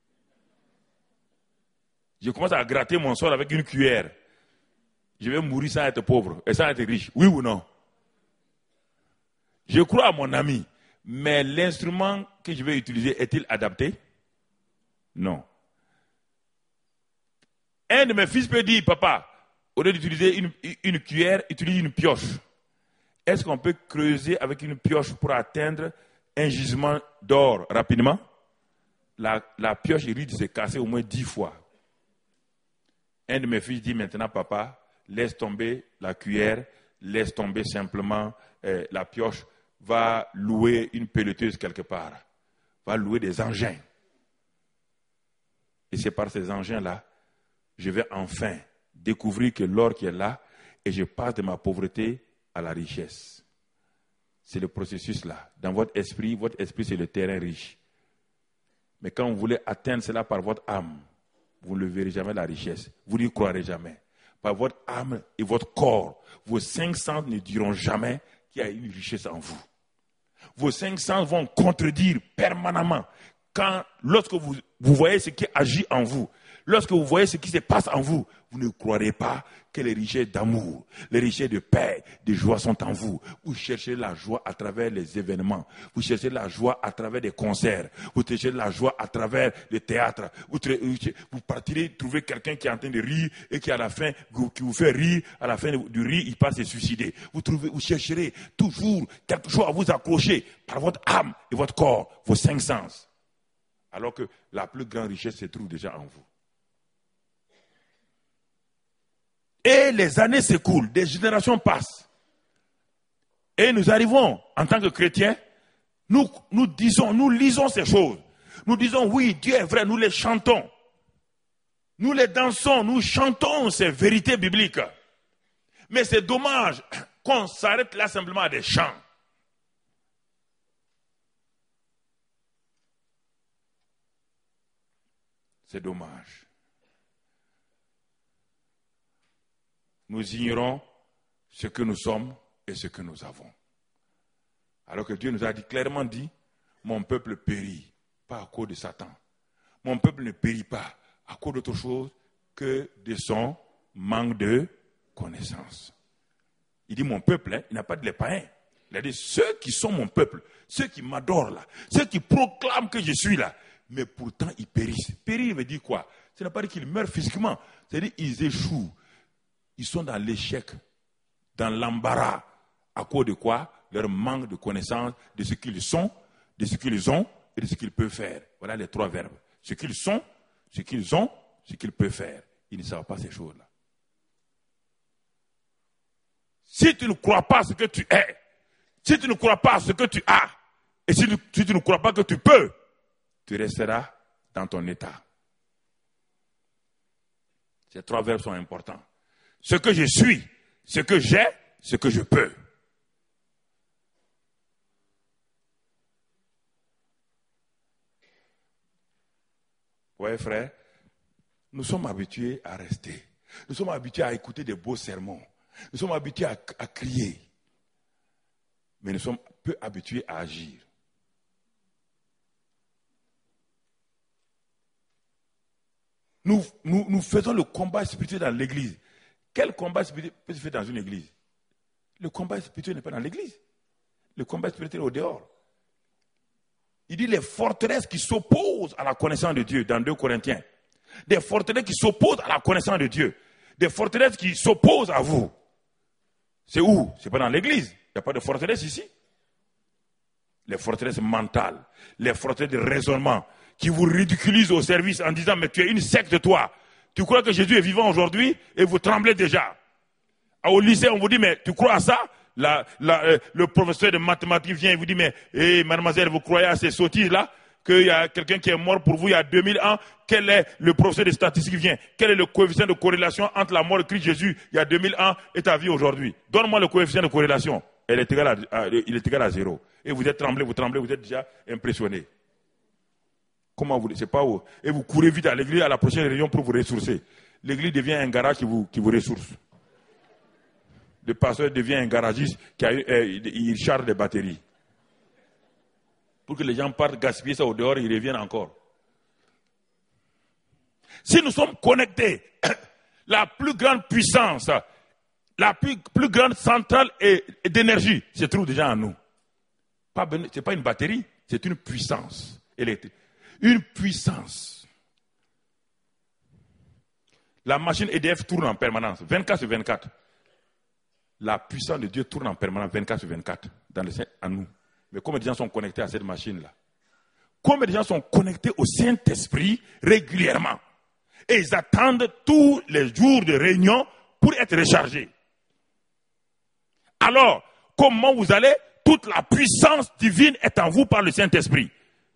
Je commence à gratter mon sol avec une cuillère. Je vais mourir sans être pauvre et sans être riche. Oui ou non? Je crois à mon ami. Mais l'instrument que je vais utiliser est-il adapté? Non. Un de mes fils peut dire, papa, au lieu d'utiliser une, une cuillère, utilise une pioche. Est-ce qu'on peut creuser avec une pioche pour atteindre un gisement d'or rapidement? La, la pioche risque de se casser au moins dix fois. Un de mes fils dit maintenant, papa, laisse tomber la cuillère, laisse tomber simplement euh, la pioche, va louer une pelleteuse quelque part, va louer des engins. Et c'est par ces engins-là, je vais enfin découvrir que l'or qui est là, et je passe de ma pauvreté à la richesse. C'est le processus là. Dans votre esprit, votre esprit c'est le terrain riche. Mais quand vous voulez atteindre cela par votre âme, vous ne verrez jamais la richesse. Vous n'y croirez jamais. Par votre âme et votre corps, vos cinq sens ne diront jamais qu'il y a une richesse en vous. Vos cinq sens vont contredire permanemment. Quand, lorsque vous, vous voyez ce qui agit en vous, lorsque vous voyez ce qui se passe en vous, vous ne croirez pas que les richesses d'amour, les richesses de paix, de joie sont en vous. Vous cherchez la joie à travers les événements. Vous cherchez la joie à travers des concerts. Vous cherchez la joie à travers le théâtre. Vous, vous partirez trouver quelqu'un qui est en train de rire et qui à la fin, qui vous fait rire. À la fin du rire, il passe se suicider. Vous, trouvez, vous chercherez toujours quelque chose à vous accrocher par votre âme et votre corps, vos cinq sens. Alors que la plus grande richesse se trouve déjà en vous. Et les années s'écoulent, des générations passent. Et nous arrivons, en tant que chrétiens, nous, nous disons, nous lisons ces choses. Nous disons, oui, Dieu est vrai, nous les chantons. Nous les dansons, nous chantons ces vérités bibliques. Mais c'est dommage qu'on s'arrête là simplement à des chants. C'est dommage. Nous ignorons ce que nous sommes et ce que nous avons. Alors que Dieu nous a dit, clairement dit, mon peuple périt, pas à cause de Satan. mon peuple ne périt pas à cause d'autre chose que de son manque de connaissance. Il dit mon peuple, hein, il n'a pas dit les païens. Il a dit ceux qui sont mon peuple, ceux qui m'adorent là, ceux qui proclament que je suis là, mais pourtant ils périssent. Périr veut dire quoi? Ce n'est pas dire qu'ils meurent physiquement, c'est-à-dire qu'ils échouent. Ils sont dans l'échec, dans l'embarras. À cause de quoi? Leur manque de connaissance de ce qu'ils sont, de ce qu'ils ont et de ce qu'ils peuvent faire. Voilà les trois verbes. Ce qu'ils sont, ce qu'ils ont, ce qu'ils peuvent faire. Ils ne savent pas ces choses-là. Si tu ne crois pas ce que tu es, si tu ne crois pas ce que tu as, et si tu, si tu ne crois pas que tu peux, tu resteras dans ton état. Ces trois verbes sont importants. Ce que je suis, ce que j'ai, ce que je peux. Oui, frère, nous sommes habitués à rester. Nous sommes habitués à écouter des beaux sermons. Nous sommes habitués à, à crier. Mais nous sommes peu habitués à agir. Nous, nous, nous faisons le combat spirituel dans l'église. Quel combat spirituel peut se faire dans une église? Le combat spirituel n'est pas dans l'église. Le combat spirituel est au dehors. Il dit les forteresses qui s'opposent à la connaissance de Dieu dans deux Corinthiens. Des forteresses qui s'opposent à la connaissance de Dieu. Des forteresses qui s'opposent à vous. C'est où? C'est pas dans l'église. Il n'y a pas de forteresse ici. Les forteresses mentales, les forteresses de raisonnement qui vous ridiculisent au service en disant mais tu es une secte toi. Tu crois que Jésus est vivant aujourd'hui et vous tremblez déjà. Au lycée on vous dit mais tu crois à ça? La, la, euh, le professeur de mathématiques vient et vous dit mais hey, mademoiselle vous croyez à ces sottises là? Qu'il y a quelqu'un qui est mort pour vous il y a deux mille ans, quel est le professeur de statistiques vient? Quel est le coefficient de corrélation entre la mort de Christ Jésus il y a deux mille ans et ta vie aujourd'hui? Donne-moi le coefficient de corrélation. Elle est égale à, à, il est égal à zéro. Et vous êtes tremblé, vous tremblez, vous êtes déjà impressionné. Comment vous, c'est pas où? Et vous courez vite à l'église à la prochaine réunion pour vous ressourcer. L'église devient un garage qui vous, qui vous ressource. Le pasteur devient un garagiste qui a, euh, il charge des batteries. Pour que les gens partent gaspiller ça au dehors, ils reviennent encore. Si nous sommes connectés, la plus grande puissance, la plus, plus grande centrale d'énergie se trouve déjà en nous. Ce n'est pas une batterie, c'est une puissance électrique. Une puissance. La machine E D F tourne en permanence, vingt-quatre sur vingt-quatre. La puissance de Dieu tourne en permanence, vingt-quatre sur vingt-quatre, dans le sein, en nous. Mais combien de gens sont connectés à cette machine-là? Combien de gens sont connectés au Saint-Esprit régulièrement? Et ils attendent tous les jours de réunion pour être rechargés. Alors, comment vous allez? Toute la puissance divine est en vous par le Saint-Esprit.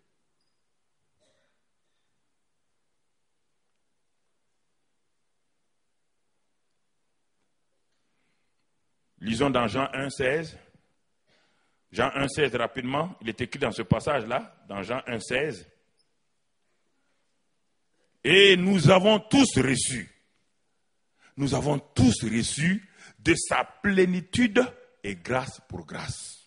Lisons dans Jean un, seize. Jean un, seize, rapidement. Il est écrit dans ce passage-là, dans Jean un, seize. Et nous avons tous reçu, nous avons tous reçu de sa plénitude et grâce pour grâce.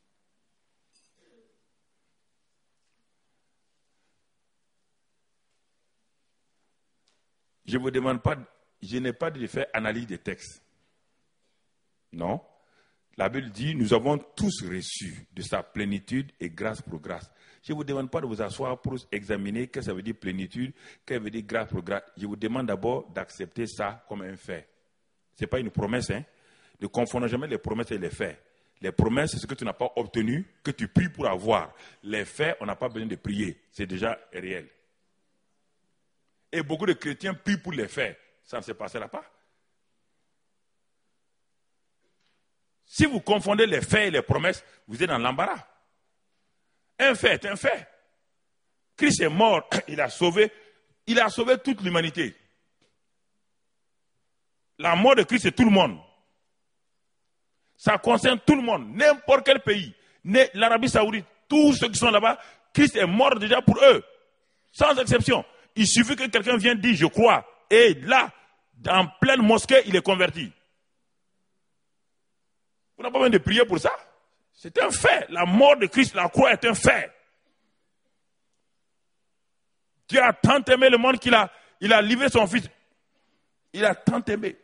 Je ne vous demande pas, je n'ai pas de faire analyse des textes. Non. La Bible dit, nous avons tous reçu de sa plénitude et grâce pour grâce. Je ne vous demande pas de vous asseoir pour examiner ce que ça veut dire plénitude, ce que ça veut dire grâce pour grâce. Je vous demande d'abord d'accepter ça comme un fait. Ce n'est pas une promesse, hein. Ne confondons jamais les promesses et les faits. Les promesses, c'est ce que tu n'as pas obtenu, que tu pries pour avoir. Les faits, on n'a pas besoin de prier. C'est déjà réel. Et beaucoup de chrétiens prient pour les faits. Ça ne se passera pas. Si vous confondez les faits et les promesses, vous êtes dans l'embarras. Un fait est un fait. Christ est mort, il a sauvé, il a sauvé toute l'humanité. La mort de Christ, c'est tout le monde. Ça concerne tout le monde, n'importe quel pays. L'Arabie Saoudite, tous ceux qui sont là-bas, Christ est mort déjà pour eux. Sans exception. Il suffit que quelqu'un vienne dire, je crois. Et là, en pleine mosquée, il est converti. Vous n'avez pas besoin de prier pour ça. C'est un fait. La mort de Christ, la croix est un fait. Dieu a tant aimé le monde qu'il a, il a livré son fils. Il a tant aimé.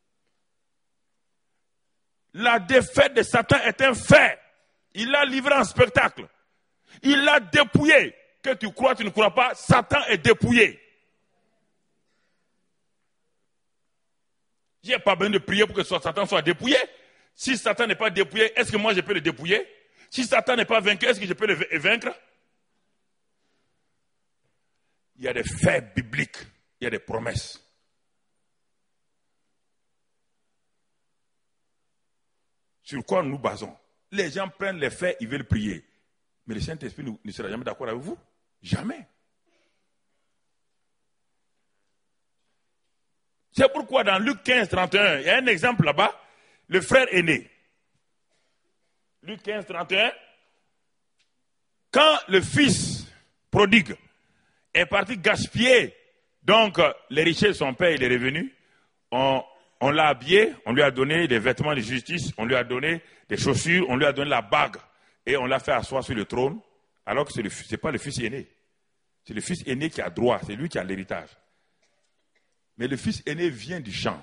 La défaite de Satan est un fait. Il l'a livré en spectacle. Il l'a dépouillé. Que tu crois, tu ne crois pas, Satan est dépouillé. Je n'ai pas besoin de prier pour que Satan soit dépouillé. Si Satan n'est pas dépouillé, est-ce que moi je peux le dépouiller? Si Satan n'est pas vaincu, est-ce que je peux le vaincre? Il y a des faits bibliques, il y a des promesses. Sur quoi nous nous basons? Les gens prennent les faits, ils veulent prier. Mais le Saint-Esprit ne sera jamais d'accord avec vous. Jamais. C'est pourquoi dans Luc quinze, trente et un, il y a un exemple là-bas, le frère aîné. Luc quinze, trente et un, quand le fils prodigue est parti gaspiller donc les richesses de son père, il est revenu, on, on l'a habillé, on lui a donné des vêtements de justice, on lui a donné des chaussures, on lui a donné la bague et on l'a fait asseoir sur le trône, alors que ce n'est pas le fils aîné. C'est le fils aîné qui a droit, c'est lui qui a l'héritage. Mais le fils aîné vient du champ.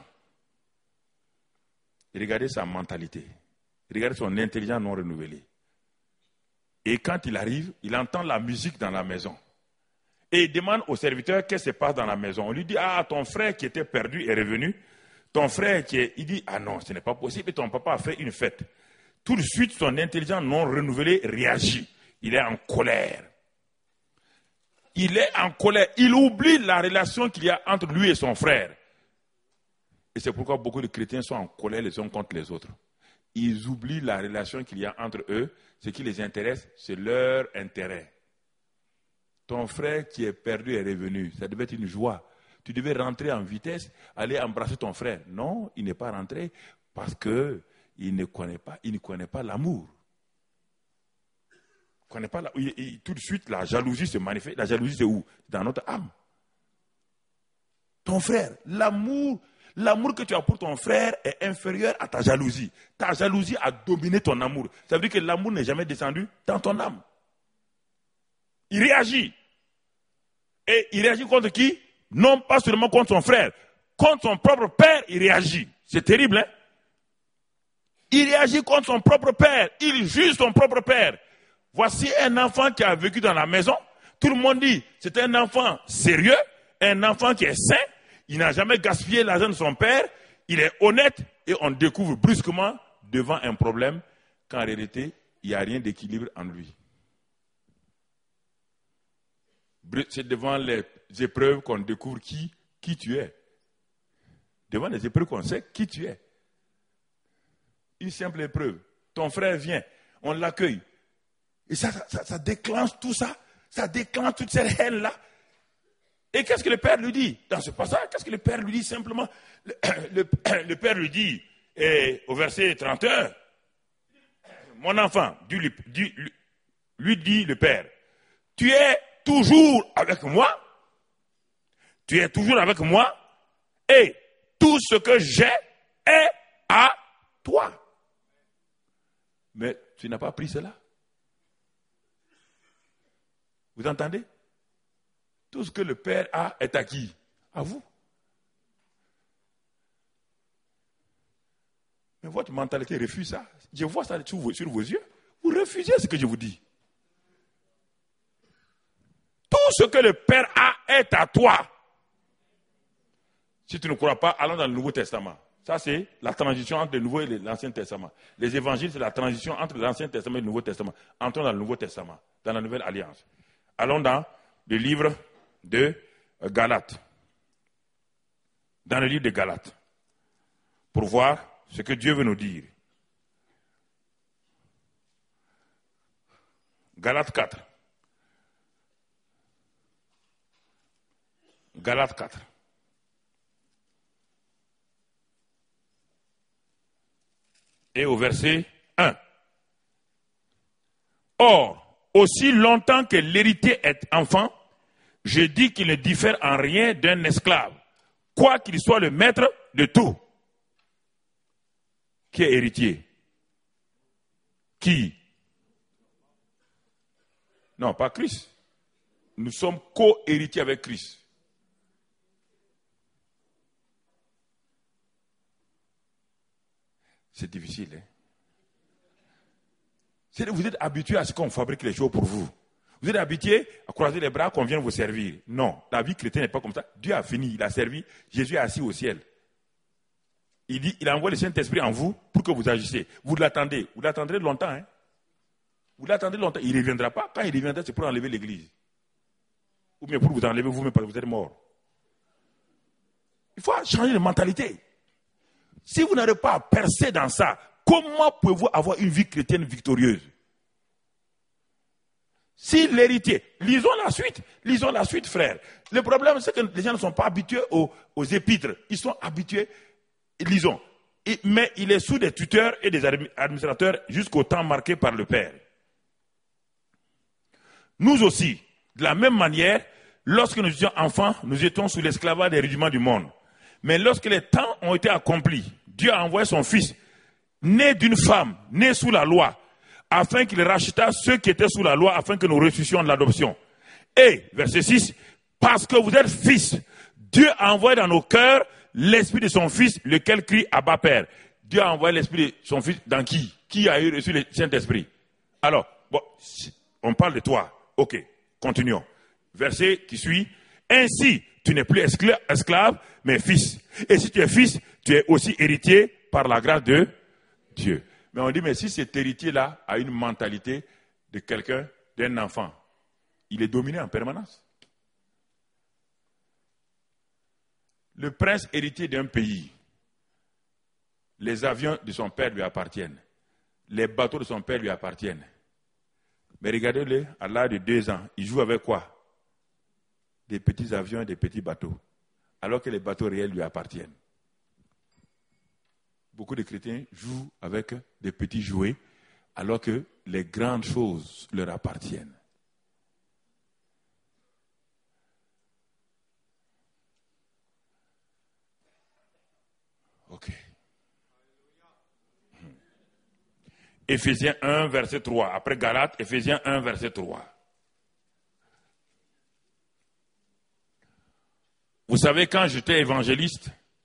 Et regardez sa mentalité. Regardez son intelligence non renouvelée. Et quand il arrive, il entend la musique dans la maison. Et il demande au serviteur qu'est-ce qui se passe dans la maison. On lui dit, ah, ton frère qui était perdu est revenu. Ton frère qui est... Il dit, ah non, ce n'est pas possible. Et ton papa a fait une fête. Tout de suite, son intelligence non renouvelée réagit. Il est en colère. Il est en colère. Il oublie la relation qu'il y a entre lui et son frère. Et c'est pourquoi beaucoup de chrétiens sont en colère les uns contre les autres. Ils oublient la relation qu'il y a entre eux. Ce qui les intéresse, c'est leur intérêt. Ton frère qui est perdu est revenu. Ça devait être une joie. Tu devais rentrer en vitesse, aller embrasser ton frère. Non, il n'est pas rentré parce qu'il ne connaît pas, il ne connaît pas l'amour. Il connaît pas la, il, il, tout de suite, la jalousie se manifeste. La jalousie, c'est où? Dans notre âme. Ton frère, l'amour, l'amour que tu as pour ton frère est inférieur à ta jalousie. Ta jalousie a dominé ton amour. Ça veut dire que l'amour n'est jamais descendu dans ton âme. Il réagit. Et il réagit contre qui? Non pas seulement contre son frère. Contre son propre père, il réagit. C'est terrible, hein? Il réagit contre son propre père. Il juge son propre père. Voici un enfant qui a vécu dans la maison. Tout le monde dit, c'est un enfant sérieux, un enfant qui est sain. Il n'a jamais gaspillé l'argent de son père. Il est honnête. Et on découvre brusquement, devant un problème, qu'en réalité, il n'y a rien d'équilibre en lui. C'est devant les épreuves qu'on découvre qui, qui tu es. Devant les épreuves qu'on sait qui tu es. Une simple épreuve. Ton frère vient, on l'accueille. Et ça, ça, ça, ça déclenche tout ça. Ça déclenche toute cette haine-là. Et qu'est-ce que le père lui dit? Dans ce passage, qu'est-ce que le père lui dit simplement? Le, le, le père lui dit, et au verset trente et un, mon enfant, lui, lui, lui dit le père, tu es toujours avec moi, tu es toujours avec moi, et tout ce que j'ai est à toi. Mais tu n'as pas pris cela. Vous entendez? Tout ce que le Père a est à qui? À vous. Mais votre mentalité refuse ça. Je vois ça sur vos, sur vos yeux. Vous refusez ce que je vous dis. Tout ce que le Père a est à toi. Si tu ne crois pas, allons dans le Nouveau Testament. Ça, c'est la transition entre le Nouveau et l'Ancien Testament. Les évangiles, c'est la transition entre l'Ancien Testament et le Nouveau Testament. Entrons dans le Nouveau Testament, dans la Nouvelle Alliance. Allons dans le livre de Galates. Dans le livre de Galates. Pour voir ce que Dieu veut nous dire. Galates quatre. Galates quatre. Et au verset un. Or, aussi longtemps que l'héritier est enfant, je dis qu'il ne diffère en rien d'un esclave, quoi qu'il soit le maître de tout. Qui est héritier? Qui? Non, pas Christ. nous sommes co-héritiers avec Christ. C'est difficile. Hein? C'est, vous êtes habitué à ce qu'on fabrique les choses pour vous. Vous êtes habitué à croiser les bras qu'on vienne vous servir. Non, la vie chrétienne n'est pas comme ça. Dieu a fini, il a servi. Jésus est assis au ciel. Il dit, il envoie le Saint-Esprit en vous pour que vous agissiez. Vous l'attendez. Vous l'attendrez longtemps. Hein? Vous l'attendez longtemps. Il ne reviendra pas. Quand il reviendra, c'est pour enlever l'église. Ou bien pour vous enlever vous-même parce que vous êtes mort. Il faut changer de mentalité. Si vous n'arrivez pas à percer dans ça, comment pouvez-vous avoir une vie chrétienne victorieuse? Si l'héritier, lisons la suite, lisons la suite, frère. Le problème, c'est que les gens ne sont pas habitués aux, aux épîtres. Ils sont habitués, lisons. Et, mais il est sous des tuteurs et des administrateurs jusqu'au temps marqué par le Père. Nous aussi, de la même manière, lorsque nous étions enfants, nous étions sous l'esclavage des rudiments du monde. Mais lorsque les temps ont été accomplis, Dieu a envoyé son Fils, né d'une femme, né sous la loi, afin qu'il racheta ceux qui étaient sous la loi, afin que nous reçussions de l'adoption. Et, verset six, parce que vous êtes fils, Dieu a envoyé dans nos cœurs l'esprit de son Fils, lequel crie Abba Père. Dieu a envoyé l'esprit de son Fils dans qui? Qui a eu reçu le Saint-Esprit? Alors, bon, on parle de toi. Ok, continuons. Verset qui suit. Ainsi, tu n'es plus esclave, mais fils. Et si tu es fils, tu es aussi héritier par la grâce de Dieu. Mais on dit, mais si cet héritier-là a une mentalité de quelqu'un, d'un enfant, il est dominé en permanence. Le prince héritier d'un pays, les avions de son père lui appartiennent. Les bateaux de son père lui appartiennent. Mais regardez-le, à l'âge de deux ans, il joue avec quoi? Des petits avions et des petits bateaux. Alors que les bateaux réels lui appartiennent. Beaucoup de chrétiens jouent avec des petits jouets, alors que les grandes choses leur appartiennent. Ok. Éphésiens un, verset trois. Après Galates, Éphésiens un, verset trois. Vous savez, quand j'étais évangéliste,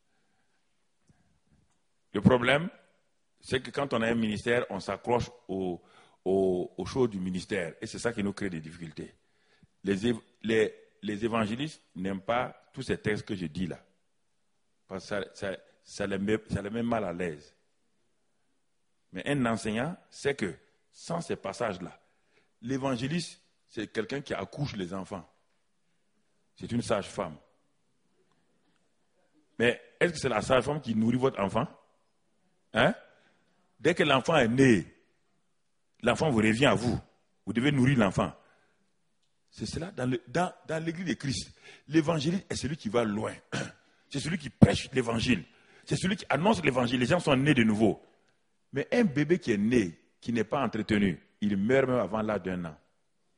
le problème, c'est que quand on a un ministère, on s'accroche aux au, au choses du ministère. Et c'est ça qui nous crée des difficultés. Les, les, les évangélistes n'aiment pas tous ces textes que je dis là. Parce que ça, ça, ça, les met, ça les met mal à l'aise. Mais un enseignant sait que sans ces passages-là, l'évangéliste, c'est quelqu'un qui accouche les enfants. C'est une sage-femme. Mais est-ce que c'est la sage-femme qui nourrit votre enfant? Hein? Dès que l'enfant est né, l'enfant vous revient à vous. Vous devez nourrir l'enfant. C'est cela dans, le, dans, dans l'église de Christ. L'évangéliste est celui qui va loin. C'est celui qui prêche l'évangile. C'est celui qui annonce l'évangile. Les gens sont nés de nouveau. Mais un bébé qui est né, qui n'est pas entretenu, il meurt même avant l'âge d'un an.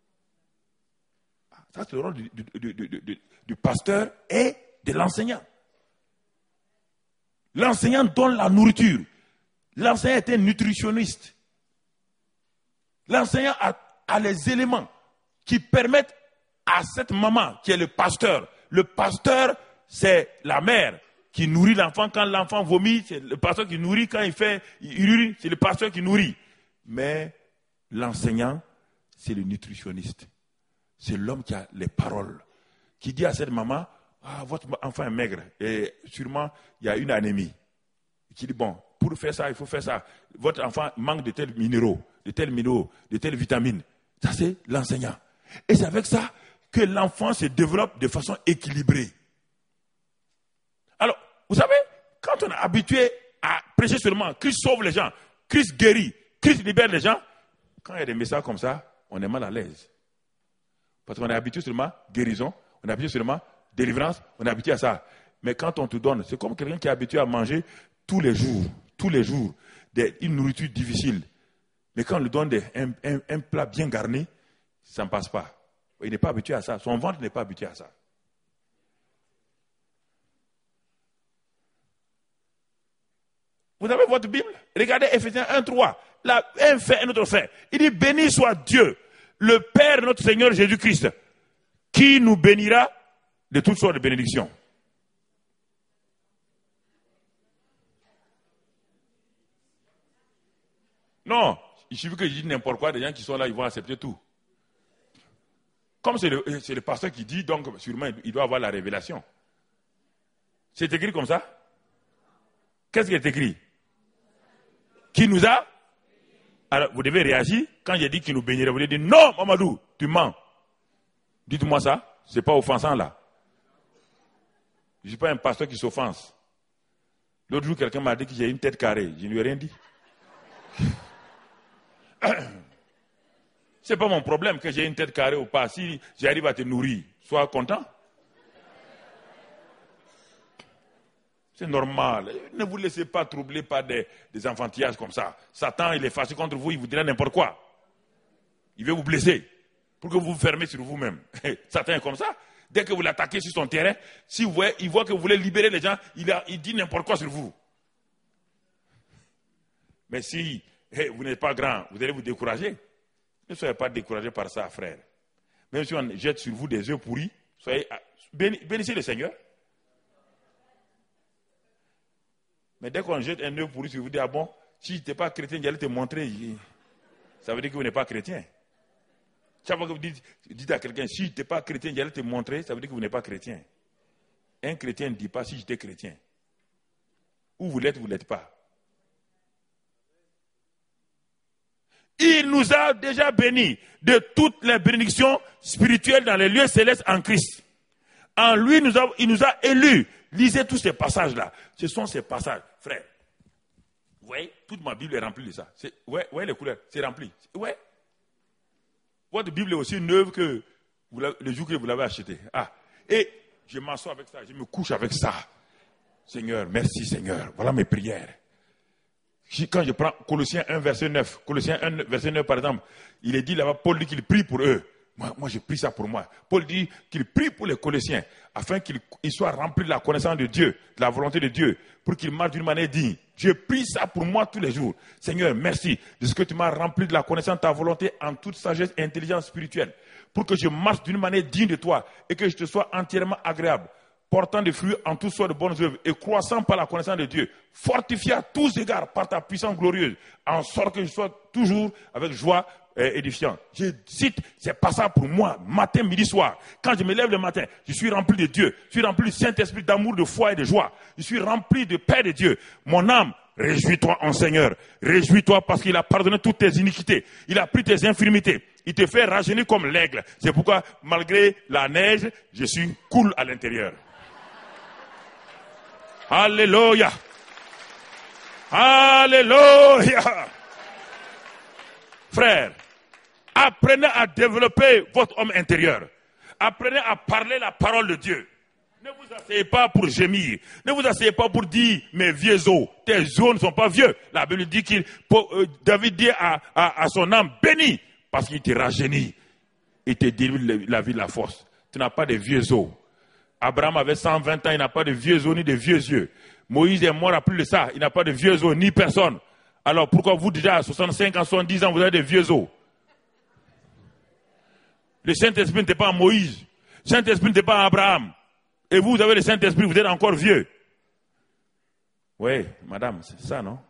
Ça, c'est le rôle du, du, du, du, du pasteur et de l'enseignant. L'enseignant donne la nourriture. L'enseignant est un nutritionniste. L'enseignant a, a les éléments qui permettent à cette maman qui est le pasteur. Le pasteur, c'est la mère qui nourrit l'enfant quand l'enfant vomit. C'est le pasteur qui nourrit quand il fait il urine. C'est le pasteur qui nourrit. Mais l'enseignant, c'est le nutritionniste. C'est l'homme qui a les paroles. Qui dit à cette maman, ah, votre enfant est maigre et sûrement il y a une anémie. Qui dit, bon, pour faire ça, il faut faire ça. Votre enfant manque de tels minéraux, de tels minéraux, de telles vitamines. Ça, c'est l'enseignant. Et c'est avec ça que l'enfant se développe de façon équilibrée. Alors, vous savez, quand on est habitué à prêcher seulement, Christ sauve les gens, Christ guérit, Christ libère les gens, quand il y a des messages comme ça, on est mal à l'aise. Parce qu'on est habitué seulement guérison, on est habitué seulement délivrance, on est habitué à ça. Mais quand on te donne, c'est comme quelqu'un qui est habitué à manger tous les jours, tous les jours, des, une nourriture difficile. Mais quand on lui donne des, un, un, un plat bien garni, ça ne passe pas. Il n'est pas habitué à ça. Son ventre n'est pas habitué à ça. Vous avez votre Bible? Regardez Éphésiens un, trois. Là, un fait, un autre fait. Il dit, béni soit Dieu, le Père de notre Seigneur Jésus-Christ, qui nous bénira de toutes sortes de bénédictions. Non, il suffit que je dise n'importe quoi, des gens qui sont là, ils vont accepter tout. Comme c'est le, c'est le pasteur qui dit, donc sûrement il doit avoir la révélation. C'est écrit comme ça? Qu'est-ce qui est écrit? Qui nous a? Alors vous devez réagir. Quand j'ai dit qu'il nous bénirait, vous devez dire non, Mamadou, tu mens. Dites-moi ça, c'est pas offensant là. Je ne suis pas un pasteur qui s'offense. L'autre jour, quelqu'un m'a dit que j'ai une tête carrée. Je ne lui ai rien dit. C'est pas mon problème que j'ai une tête carrée ou pas. Si j'arrive à te nourrir, sois content. C'est normal. Ne vous laissez pas troubler par des, des enfantillages comme ça. Satan, il est fâché contre vous, il vous dira n'importe quoi. Il veut vous blesser pour que vous vous fermez sur vous-même. Satan est comme ça. Dès que vous l'attaquez sur son terrain, si vous voyez, il voit que vous voulez libérer les gens, il, a, il dit n'importe quoi sur vous. Mais si hey, vous n'êtes pas grand, vous allez vous décourager. Ne soyez pas découragés par ça, frère. Même si on jette sur vous des œufs pourris, soyez, bénissez le Seigneur. Mais dès qu'on jette un œuf pourri sur vous, vous dites, ah bon, si tu n'es pas chrétien, j'allais te montrer. Ça veut dire que vous n'êtes pas chrétien. Chaque fois que vous dites, dites à quelqu'un, si tu n'es pas chrétien, j'allais te montrer, ça veut dire que vous n'êtes pas chrétien. Un chrétien ne dit pas si j'étais chrétien. Ou vous l'êtes, vous ne l'êtes pas. Il nous a déjà bénis de toutes les bénédictions spirituelles dans les lieux célestes en Christ. En lui, nous a, il nous a élus. Lisez tous ces passages-là. Ce sont ces passages. Frère, vous voyez, toute ma Bible est remplie de ça. Vous voyez, ouais, les couleurs, c'est rempli. Ouais. Votre Bible est aussi neuve que vous le jour que vous l'avez achetée. Ah, et je m'assois avec ça, je me couche avec ça. Seigneur, merci Seigneur. Voilà mes prières. Quand je prends Colossiens un, verset neuf, Colossiens un, verset neuf par exemple, il est dit là-bas, Paul dit qu'il prie pour eux. Moi, moi j'ai pris ça pour moi. Paul dit qu'il prie pour les Colossiens, afin qu'ils soient remplis de la connaissance de Dieu, de la volonté de Dieu, pour qu'ils marchent d'une manière digne. Je prie ça pour moi tous les jours. Seigneur, merci de ce que tu m'as rempli de la connaissance de ta volonté en toute sagesse et intelligence spirituelle, pour que je marche d'une manière digne de toi et que je te sois entièrement agréable, portant des fruits en toutes sortes de bonnes œuvres et croissant par la connaissance de Dieu, fortifié à tous égards par ta puissance glorieuse, en sorte que je sois toujours avec joie et édifiant. Je cite, c'est pas ça pour moi, matin, midi, soir. Quand je me lève le matin, je suis rempli de Dieu, je suis rempli du Saint-Esprit d'amour, de foi et de joie. Je suis rempli de paix de Dieu. Mon âme, réjouis-toi en Seigneur. Réjouis-toi parce qu'il a pardonné toutes tes iniquités. Il a pris tes infirmités. Il te fait rajeunir comme l'aigle. C'est pourquoi, malgré la neige, je suis cool à l'intérieur. Alléluia. Alléluia. Frère, apprenez à développer votre homme intérieur. Apprenez à parler la parole de Dieu. Ne vous asseyez pas pour gémir. Ne vous asseyez pas pour dire, mes vieux os, tes os ne sont pas vieux. La Bible dit qu'il, euh, David dit à, à, à son âme, béni, parce qu'il te rajeunit. Il te délivre la vie de la force. Tu n'as pas de vieux os. Abraham avait cent vingt ans, il n'a pas de vieux os ni de vieux yeux. Moïse est mort à plus de ça, il n'a pas de vieux os ni personne. Alors pourquoi vous déjà à soixante-cinq ans, soixante-dix ans, vous avez des vieux os? Le Saint-Esprit n'était pas Moïse. Le Saint-Esprit n'était pas Abraham. Et vous, vous avez le Saint-Esprit, vous êtes encore vieux. Oui, madame, c'est ça, non?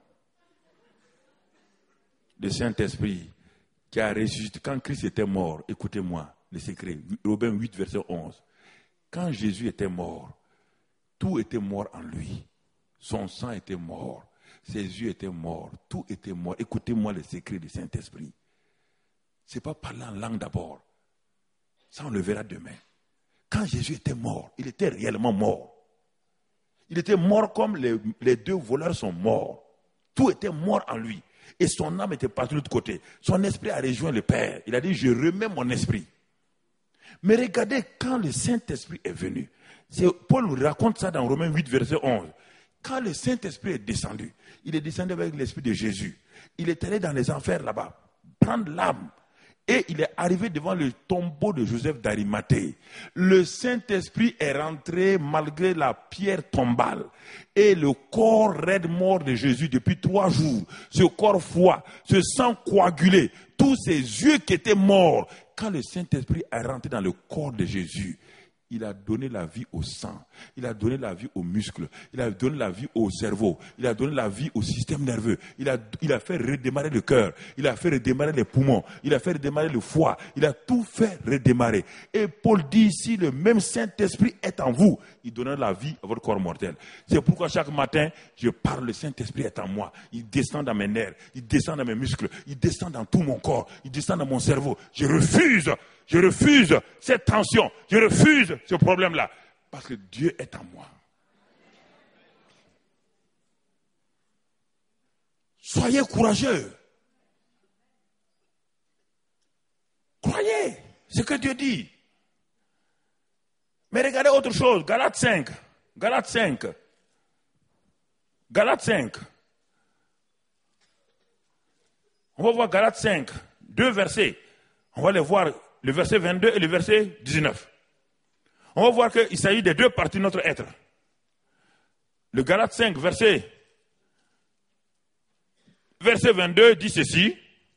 Le Saint-Esprit qui a ressuscité. Quand Christ était mort, écoutez-moi, le secret, Romains huit, verset onze. Quand Jésus était mort, tout était mort en lui. Son sang était mort. Ses yeux étaient morts. Tout était mort. Écoutez-moi le secret du Saint-Esprit. Ce n'est pas parler en langue d'abord. Ça, on le verra demain. Quand Jésus était mort, il était réellement mort. Il était mort comme les, les deux voleurs sont morts. Tout était mort en lui. Et son âme était partie de l'autre côté. Son esprit a rejoint le Père. Il a dit, je remets mon esprit. Mais regardez, quand le Saint-Esprit est venu, c'est, Paul nous raconte ça dans Romains huit, verset onze. Quand le Saint-Esprit est descendu, il est descendu avec l'Esprit de Jésus. Il est allé dans les enfers là-bas, prendre l'âme. Et il est arrivé devant le tombeau de Joseph d'Arimathée. Le Saint-Esprit est rentré malgré la pierre tombale. Et le corps raide mort de Jésus depuis trois jours, ce corps froid, ce sang coagulé, tous ces yeux qui étaient morts. Quand le Saint-Esprit est rentré dans le corps de Jésus, il a donné la vie au sang, il a donné la vie aux muscles, il a donné la vie au cerveau, il a donné la vie au système nerveux, il a, il a fait redémarrer le cœur, il a fait redémarrer les poumons, il a fait redémarrer le foie, il a tout fait redémarrer. Et Paul dit, si le même Saint-Esprit est en vous, il donnera la vie à votre corps mortel. C'est pourquoi chaque matin, je parle, le Saint-Esprit est en moi. Il descend dans mes nerfs, il descend dans mes muscles, il descend dans tout mon corps, il descend dans mon cerveau. Je refuse Je refuse cette tension. Je refuse ce problème-là. Parce que Dieu est en moi. Soyez courageux. Croyez ce que Dieu dit. Mais regardez autre chose. Galates cinq. Galates cinq. Galates cinq. On va voir Galates cinq. Deux versets. On va les voir. Le verset vingt-deux et le verset dix-neuf. On va voir qu'il s'agit des deux parties de notre être. Le Galates cinq, verset, verset vingt-deux dit ceci.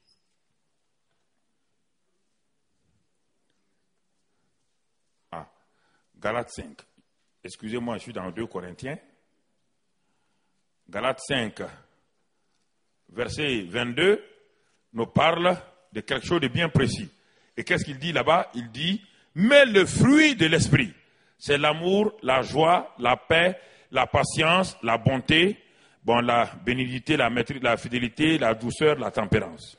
Ah, Galates cinq. Excusez-moi, je suis dans deux Corinthiens. Galates cinq, verset vingt-deux, nous parle de quelque chose de bien précis. Et qu'est-ce qu'il dit là-bas? Il dit, mais le fruit de l'esprit, c'est l'amour, la joie, la paix, la patience, la bonté, bon, la bénignité, la maîtrise, la fidélité, la douceur, la tempérance.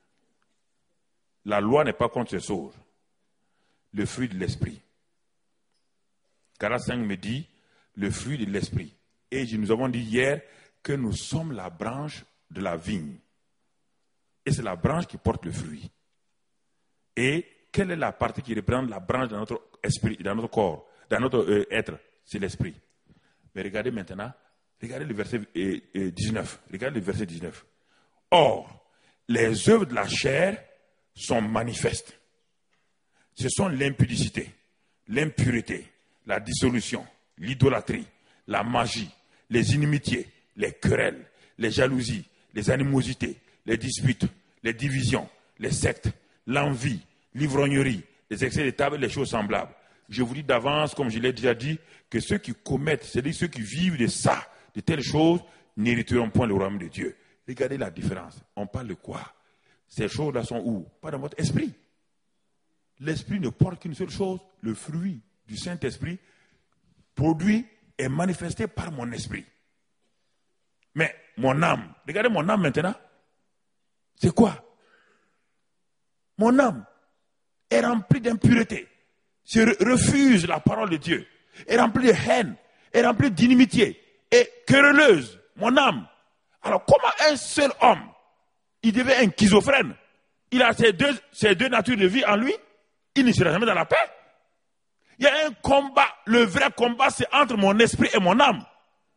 La loi n'est pas contre ces choses. Le fruit de l'esprit. Galates cinq me dit, le fruit de l'esprit. Et nous avons dit hier que nous sommes la branche de la vigne. Et c'est la branche qui porte le fruit. Et quelle est la partie qui représente la branche dans notre esprit, dans notre corps, dans notre euh, être? C'est l'esprit. Mais regardez maintenant, regardez le verset euh, euh, dix-neuf. Regardez le verset dix-neuf. Or, les œuvres de la chair sont manifestes. Ce sont l'impudicité, l'impureté, la dissolution, l'idolâtrie, la magie, les inimitiés, les querelles, les jalousies, les animosités, les disputes, les divisions, les sectes, l'envie, l'ivrognerie, les excès de table et les choses semblables. Je vous dis d'avance, comme je l'ai déjà dit, que ceux qui commettent, c'est-à-dire ceux qui vivent de ça, de telles choses, n'hériteront point le royaume de Dieu. Regardez la différence. On parle de quoi? Ces choses-là sont où? Pas dans votre esprit. L'esprit ne porte qu'une seule chose, le fruit du Saint-Esprit, produit et manifesté par mon esprit. Mais mon âme, regardez mon âme maintenant, c'est quoi? Mon âme est remplie d'impureté, se refuse la parole de Dieu, est remplie de haine, est remplie d'inimitié, est querelleuse, mon âme. Alors comment un seul homme, il devient un schizophrène, il a ces deux, ces deux natures de vie en lui, il ne sera jamais dans la paix. Il y a un combat, le vrai combat c'est entre mon esprit et mon âme.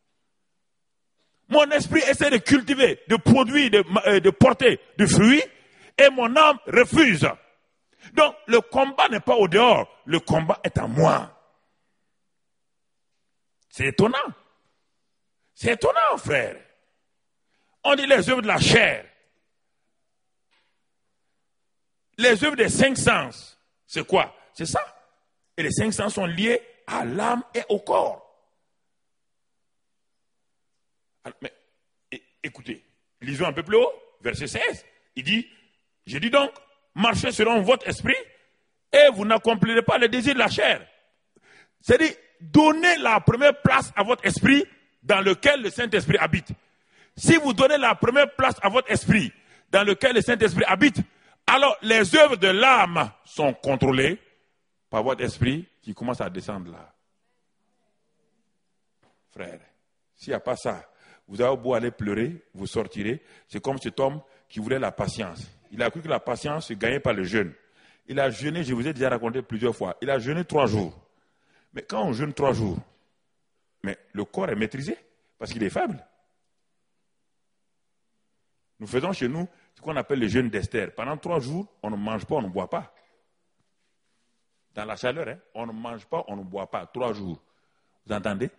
Mon esprit essaie de cultiver, de produire, de, de porter du fruit, et mon âme refuse. Donc, le combat n'est pas au dehors. Le combat est en moi. C'est étonnant. C'est étonnant, frère. On dit les œuvres de la chair. Les œuvres des cinq sens. C'est quoi? C'est ça. Et les cinq sens sont liés à l'âme et au corps. Alors, mais, écoutez, lisons un peu plus haut, verset seize. Il dit, je dis donc, marchez selon votre esprit et vous n'accomplirez pas les désirs de la chair. C'est-à-dire, donnez la première place à votre esprit dans lequel le Saint-Esprit habite. Si vous donnez la première place à votre esprit dans lequel le Saint-Esprit habite, alors les œuvres de l'âme sont contrôlées par votre esprit qui commence à descendre là. Frère, s'il n'y a pas ça, vous avez beau aller pleurer, vous sortirez. C'est comme cet homme qui voulait la patience. Il a cru que la patience se gagnait par le jeûne. Il a jeûné, je vous ai déjà raconté plusieurs fois, il a jeûné trois jours. Mais quand on jeûne trois jours, mais le corps est maîtrisé parce qu'il est faible. Nous faisons chez nous ce qu'on appelle le jeûne d'Esther. Pendant trois jours, on ne mange pas, on ne boit pas. Dans la chaleur, hein, on ne mange pas, on ne boit pas. Trois jours. Vous entendez?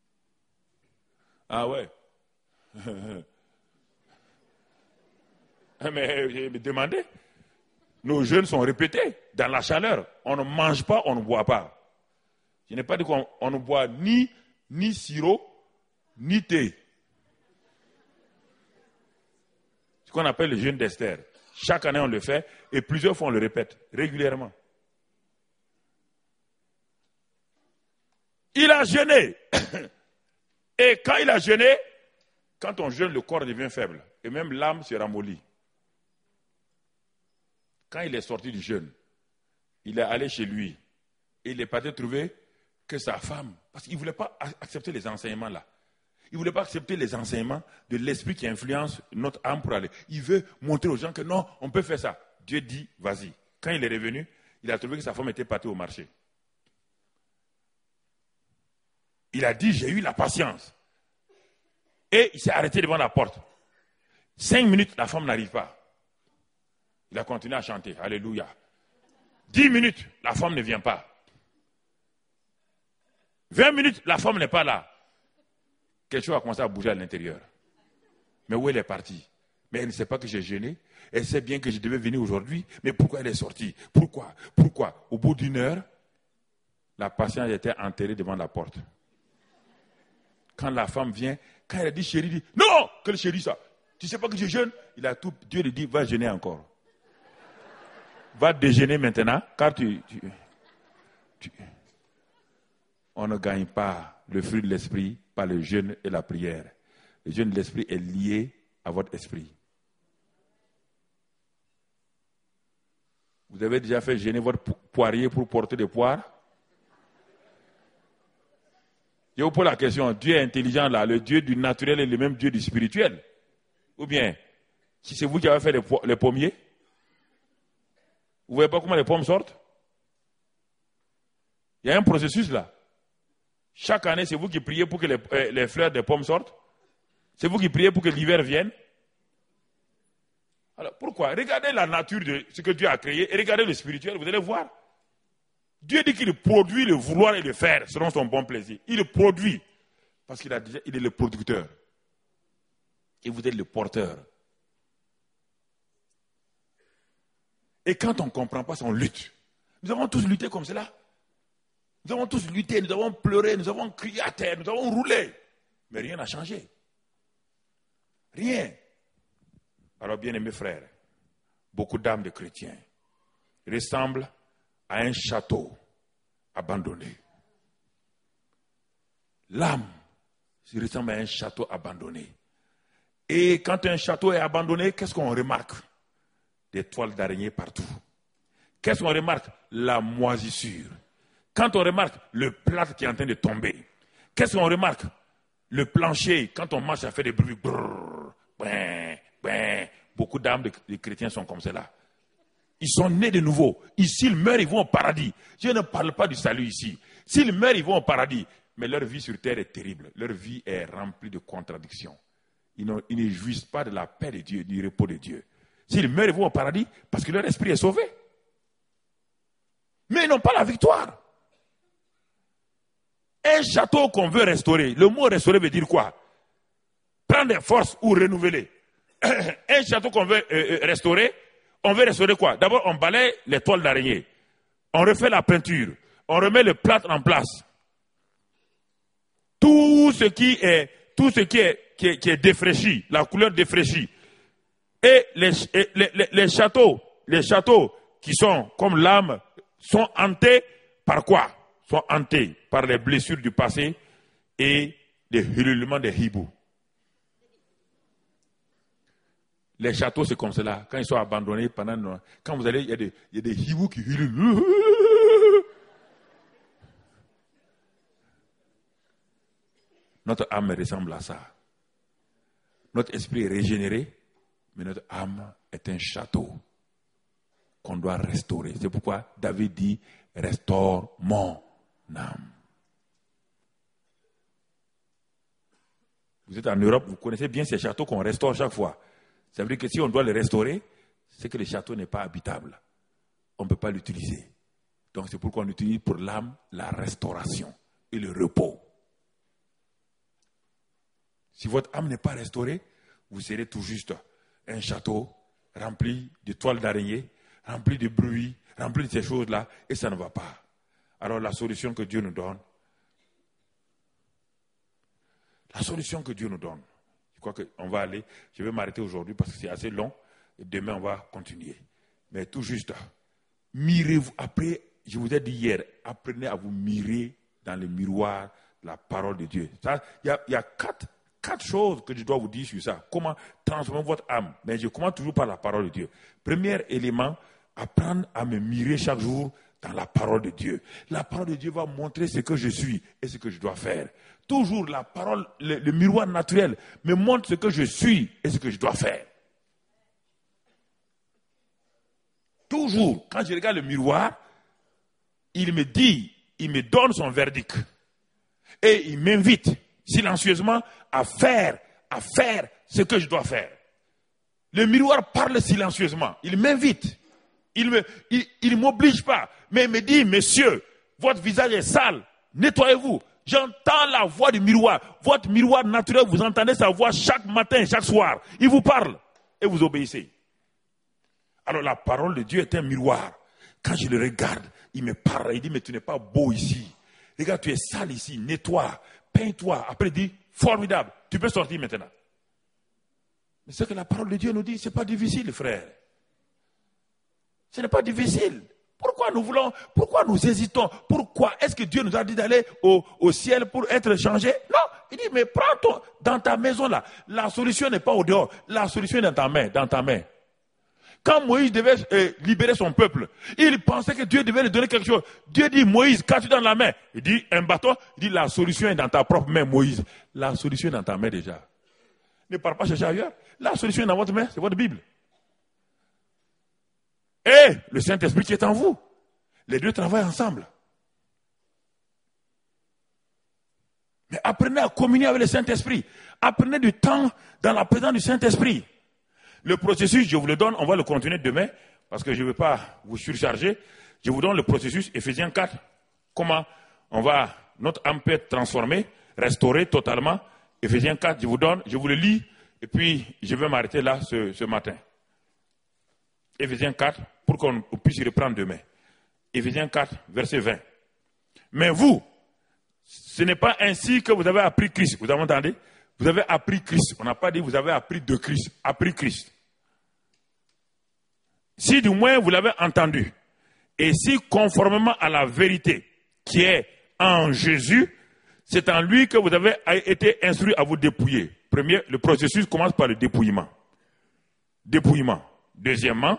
Ah ouais. Mais, mais demandez. Nos jeûnes sont répétés dans la chaleur. On ne mange pas, on ne boit pas. Je n'ai pas dit qu'on on ne boit ni, ni sirop, ni thé. Ce qu'on appelle le jeûne d'Esther. Chaque année, on le fait et plusieurs fois, on le répète régulièrement. Il a jeûné. Et quand il a jeûné, quand on jeûne, le corps devient faible. Et même l'âme se ramollit. Quand il est sorti du jeûne, il est allé chez lui. Et il est parti trouver que sa femme, parce qu'il ne voulait pas accepter les enseignements là. Il ne voulait pas accepter les enseignements de l'esprit qui influence notre âme pour aller. Il veut montrer aux gens que non, on peut faire ça. Dieu dit, vas-y. Quand il est revenu, il a trouvé que sa femme était partie au marché. Il a dit, j'ai eu la patience. Et il s'est arrêté devant la porte. Cinq minutes, la femme n'arrive pas. Il a continué à chanter. Alléluia. Dix minutes, la femme ne vient pas. Vingt minutes, la femme n'est pas là. Quelque chose a commencé à bouger à l'intérieur. Mais où elle est partie? Mais elle ne sait pas que j'ai jeûné. Elle sait bien que je devais venir aujourd'hui. Mais pourquoi elle est sortie? Pourquoi? Pourquoi? Au bout d'une heure, la patiente était enterrée devant la porte. Quand la femme vient, quand elle a dit chérie, dit non, quel chérie ça? Tu ne sais pas que je jeûne? Il a tout, Dieu lui dit, va jeûner encore. Va déjeuner maintenant, car tu, tu, tu... On ne gagne pas le fruit de l'esprit par le jeûne et la prière. Le jeûne de l'esprit est lié à votre esprit. Vous avez déjà fait jeûner votre poirier pour porter des poires? Je vous pose la question, Dieu est intelligent là, le Dieu du naturel est le même Dieu du spirituel? Ou bien, si c'est vous qui avez fait les, les pommiers, vous ne voyez pas comment les pommes sortent? Il y a un processus là. Chaque année, c'est vous qui priez pour que les, euh, les fleurs des pommes sortent? C'est vous qui priez pour que l'hiver vienne? Alors pourquoi? Regardez la nature de ce que Dieu a créé et regardez le spirituel, vous allez voir. Dieu dit qu'il produit le vouloir et le faire selon son bon plaisir. Il le produit parce qu'il a déjà, il est le producteur. Et vous êtes le porteur. Et quand on ne comprend pas ça, on lutte. Nous avons tous lutté comme cela. Nous avons tous lutté, nous avons pleuré, nous avons crié à terre, nous avons roulé. Mais rien n'a changé. Rien. Alors, bien-aimés frères, beaucoup d'âmes de chrétiens ressemblent à un château abandonné. L'âme ressemble à un château abandonné. Et quand un château est abandonné, qu'est-ce qu'on remarque? Des toiles d'araignée partout. Qu'est-ce qu'on remarque? La moisissure. Quand on remarque le plâtre qui est en train de tomber, qu'est-ce qu'on remarque? Le plancher, quand on marche, ça fait des bruits. Brrr, ben, ben. Beaucoup d'âmes de, de chrétiens sont comme cela. Ils sont nés de nouveau. Ici, ils meurent, ils vont au paradis. Je ne parle pas du salut ici. S'ils meurent, ils vont au paradis. Mais leur vie sur terre est terrible. Leur vie est remplie de contradictions. Ils, ils ne jouissent pas de la paix de Dieu, du repos de Dieu. S'ils meurent, ils vont au paradis parce que leur esprit est sauvé. Mais ils n'ont pas la victoire. Un château qu'on veut restaurer, le mot restaurer veut dire quoi? Prendre des forces ou renouveler. Un château qu'on veut euh, restaurer, on veut restaurer quoi? D'abord, on balaye les toiles d'araignée. On refait la peinture. On remet le plâtre en place. Tout ce qui est, tout ce qui est, qui est, qui est défraîchi, la couleur défraîchie. Et les, et les, les, les châteaux, les châteaux qui sont comme l'âme, sont hantés par quoi? Sont hantés par les blessures du passé et les hurlements des hiboux. Les châteaux, c'est comme cela. Quand ils sont abandonnés pendant... Quand vous allez, il y a des, il y a des hiboux qui hurlent. Notre âme ressemble à ça. Notre esprit est régénéré, mais notre âme est un château qu'on doit restaurer. C'est pourquoi David dit, restaure mon âme. Vous êtes en Europe, vous connaissez bien ces châteaux qu'on restaure chaque fois. Ça veut dire que si on doit le restaurer, c'est que le château n'est pas habitable. On ne peut pas l'utiliser. Donc c'est pourquoi on utilise pour l'âme la restauration et le repos. Si votre âme n'est pas restaurée, vous serez tout juste un château rempli de toiles d'araignée, rempli de bruit, rempli de ces choses-là, et ça ne va pas. Alors la solution que Dieu nous donne, la solution que Dieu nous donne, je crois qu'on va aller, je vais m'arrêter aujourd'hui parce que c'est assez long, et demain on va continuer. Mais tout juste, mirez-vous, après, je vous ai dit hier, apprenez à vous mirer dans le miroir de la parole de Dieu. Il y a, y a quatre, quatre choses que je dois vous dire sur ça. Comment transformer votre âme. Mais je commence toujours par la parole de Dieu. Premier élément, apprendre à me mirer chaque jour dans la parole de Dieu. La parole de Dieu va montrer ce que je suis et ce que je dois faire. Toujours la parole, le, le miroir naturel me montre ce que je suis et ce que je dois faire. Toujours, quand je regarde le miroir, il me dit, il me donne son verdict. Et il m'invite silencieusement à faire, à faire ce que je dois faire. Le miroir parle silencieusement. Il m'invite. Il ne il, il m'oblige pas. Mais il me dit, monsieur, votre visage est sale. Nettoyez-vous. J'entends la voix du miroir. Votre miroir naturel, vous entendez sa voix chaque matin, chaque soir. Il vous parle et vous obéissez. Alors la parole de Dieu est un miroir. Quand je le regarde, il me parle. Il dit, mais tu n'es pas beau ici. Regarde, tu es sale ici. Nettoie, peins-toi. Après, il dit, formidable. Tu peux sortir maintenant. Mais ce que la parole de Dieu nous dit, ce n'est pas difficile, frère. Ce n'est pas difficile. Pourquoi nous voulons, pourquoi nous hésitons? Pourquoi est-ce que Dieu nous a dit d'aller au, au ciel pour être changé? Non, il dit, mais prends-toi dans ta maison là. La solution n'est pas au dehors. La solution est dans ta main, dans ta main. Quand Moïse devait euh, libérer son peuple, il pensait que Dieu devait lui donner quelque chose. Dieu dit, Moïse, qu'as-tu dans la main? Il dit, un bâton. Il dit, la solution est dans ta propre main, Moïse. La solution est dans ta main déjà. Ne pars pas chercher ailleurs. La solution est dans votre main, c'est votre Bible. Et le Saint-Esprit qui est en vous. Les deux travaillent ensemble. Mais apprenez à communier avec le Saint-Esprit. Apprenez du temps dans la présence du Saint-Esprit. Le processus, je vous le donne, on va le continuer demain, parce que je ne veux pas vous surcharger. Je vous donne le processus, Éphésiens quatre, comment on va, notre âme peut être transformée, restaurée totalement. Éphésiens quatre, je vous donne, je vous le lis, et puis je vais m'arrêter là ce, ce matin. Éphésiens quatre, pour qu'on puisse y reprendre demain. Éphésiens quatre, verset vingt. Mais vous, ce n'est pas ainsi que vous avez appris Christ. Vous avez entendu? Vous avez appris Christ. On n'a pas dit vous avez appris de Christ. Appris Christ. Si du moins vous l'avez entendu, et si conformément à la vérité qui est en Jésus, c'est en lui que vous avez été instruit à vous dépouiller. Premier, le processus commence par le dépouillement. Dépouillement. Deuxièmement,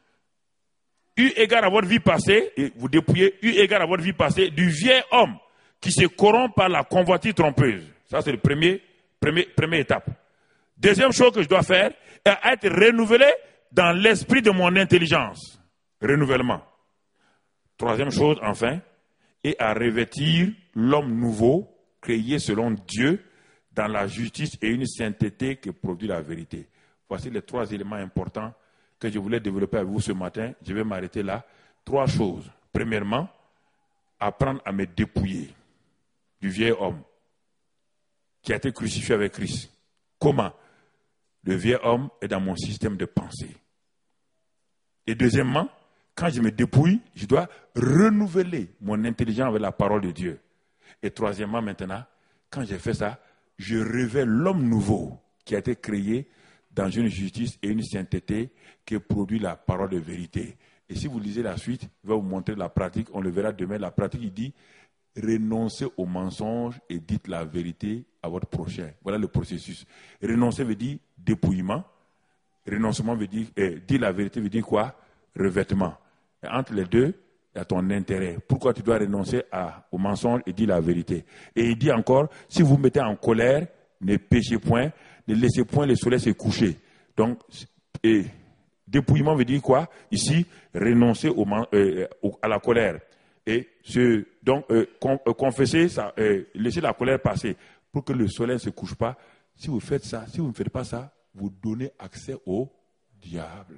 eu égard à votre vie passée, et vous dépouillez, eu égard à votre vie passée, du vieil homme qui se corrompt par la convoitise trompeuse. Ça, c'est le premier, premier, première étape. Deuxième chose que je dois faire, est être renouvelé dans l'esprit de mon intelligence. Renouvellement. Troisième chose, enfin, est à revêtir l'homme nouveau, créé selon Dieu, dans la justice et une sainteté qui produit la vérité. Voici les trois éléments importants que je voulais développer avec vous ce matin. Je vais m'arrêter là. Trois choses. Premièrement, apprendre à me dépouiller du vieil homme qui a été crucifié avec Christ. Comment? Le vieil homme est dans mon système de pensée. Et deuxièmement, quand je me dépouille, je dois renouveler mon intelligence avec la parole de Dieu. Et troisièmement, maintenant, quand j'ai fait ça, je révèle l'homme nouveau qui a été créé dans une justice et une sainteté qui produit la parole de vérité. Et si vous lisez la suite, je vais vous montrer la pratique, on le verra demain. La pratique, il dit, renoncez au mensonge et dites la vérité à votre prochain. Voilà le processus. Renoncer veut dire dépouillement. Renoncement veut dire, eh, dire la vérité veut dire quoi? Revêtement. Et entre les deux, il y a ton intérêt. Pourquoi tu dois renoncer à, au mensonge et dire la vérité? Et il dit encore, si vous mettez en colère, ne péchez point, ne laissez point le soleil se coucher. Donc, et, dépouillement veut dire quoi? Ici, renoncer au, euh, au, à la colère. Et ce, donc, euh, con, euh, confesser, ça, euh, laisser la colère passer pour que le soleil ne se couche pas. Si vous faites ça, si vous ne faites pas ça, vous donnez accès au diable.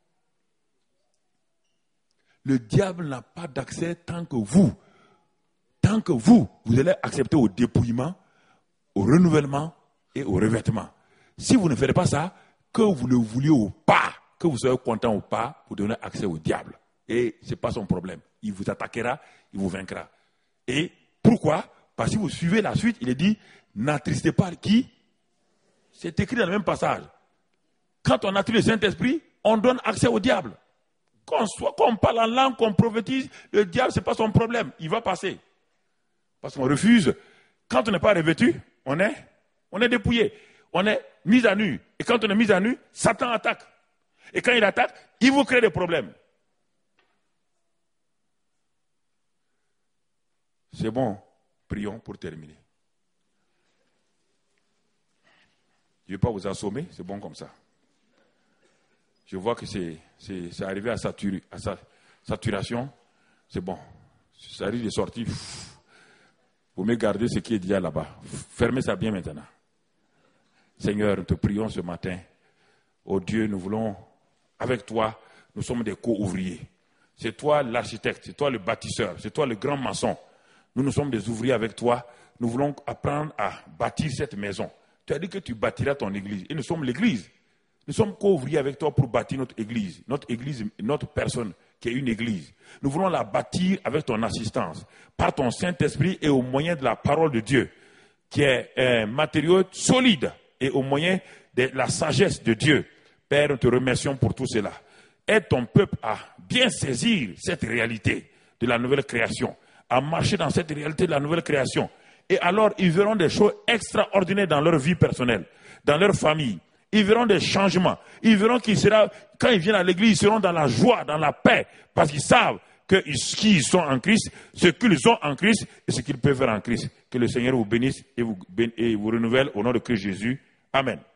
Le diable n'a pas d'accès tant que vous, tant que vous, vous allez accepter au dépouillement, au renouvellement et au revêtement. Si vous ne faites pas ça, que vous le vouliez ou pas, que vous soyez content ou pas, vous donnez accès au diable. Et ce n'est pas son problème. Il vous attaquera, il vous vaincra. Et pourquoi? Parce que si vous suivez la suite, il est dit, n'attristez pas qui? C'est écrit dans le même passage. Quand on attriste le Saint-Esprit, on donne accès au diable. Qu'on soit, qu'on parle en langue, qu'on prophétise, le diable, ce n'est pas son problème. Il va passer. Parce qu'on refuse. Quand on n'est pas revêtu, on est, on est dépouillé. On est mis à nu. Et quand on est mis à nu, Satan attaque. Et quand il attaque, il vous crée des problèmes. C'est bon. Prions pour terminer. Je ne vais pas vous assommer, c'est bon comme ça. Je vois que c'est, c'est, c'est arrivé à, satur, à sa, saturation. C'est bon. Ça arrive de sortir. Vous me gardez ce qui est déjà là-bas. Fermez ça bien maintenant. Seigneur, nous te prions ce matin. Oh Dieu, nous voulons, avec toi, nous sommes des co-ouvriers. C'est toi l'architecte, c'est toi le bâtisseur, c'est toi le grand maçon. Nous, nous sommes des ouvriers avec toi. Nous voulons apprendre à bâtir cette maison. Tu as dit que tu bâtiras ton église. Et nous sommes l'église. Nous sommes co-ouvriers avec toi pour bâtir notre église. Notre église, notre personne qui est une église. Nous voulons la bâtir avec ton assistance, par ton Saint-Esprit et au moyen de la parole de Dieu, qui est un matériau solide et au moyen de la sagesse de Dieu. Père, nous te remercions pour tout cela. Aide ton peuple à bien saisir cette réalité de la nouvelle création, à marcher dans cette réalité de la nouvelle création. Et alors, ils verront des choses extraordinaires dans leur vie personnelle, dans leur famille. Ils verront des changements. Ils verront qu'ils seront, quand ils viennent à l'église, ils seront dans la joie, dans la paix, parce qu'ils savent que qui ils sont en Christ, ce qu'ils ont en Christ et ce qu'ils peuvent faire en Christ. Que le Seigneur vous bénisse et vous, et vous renouvelle au nom de Christ Jésus. Amen.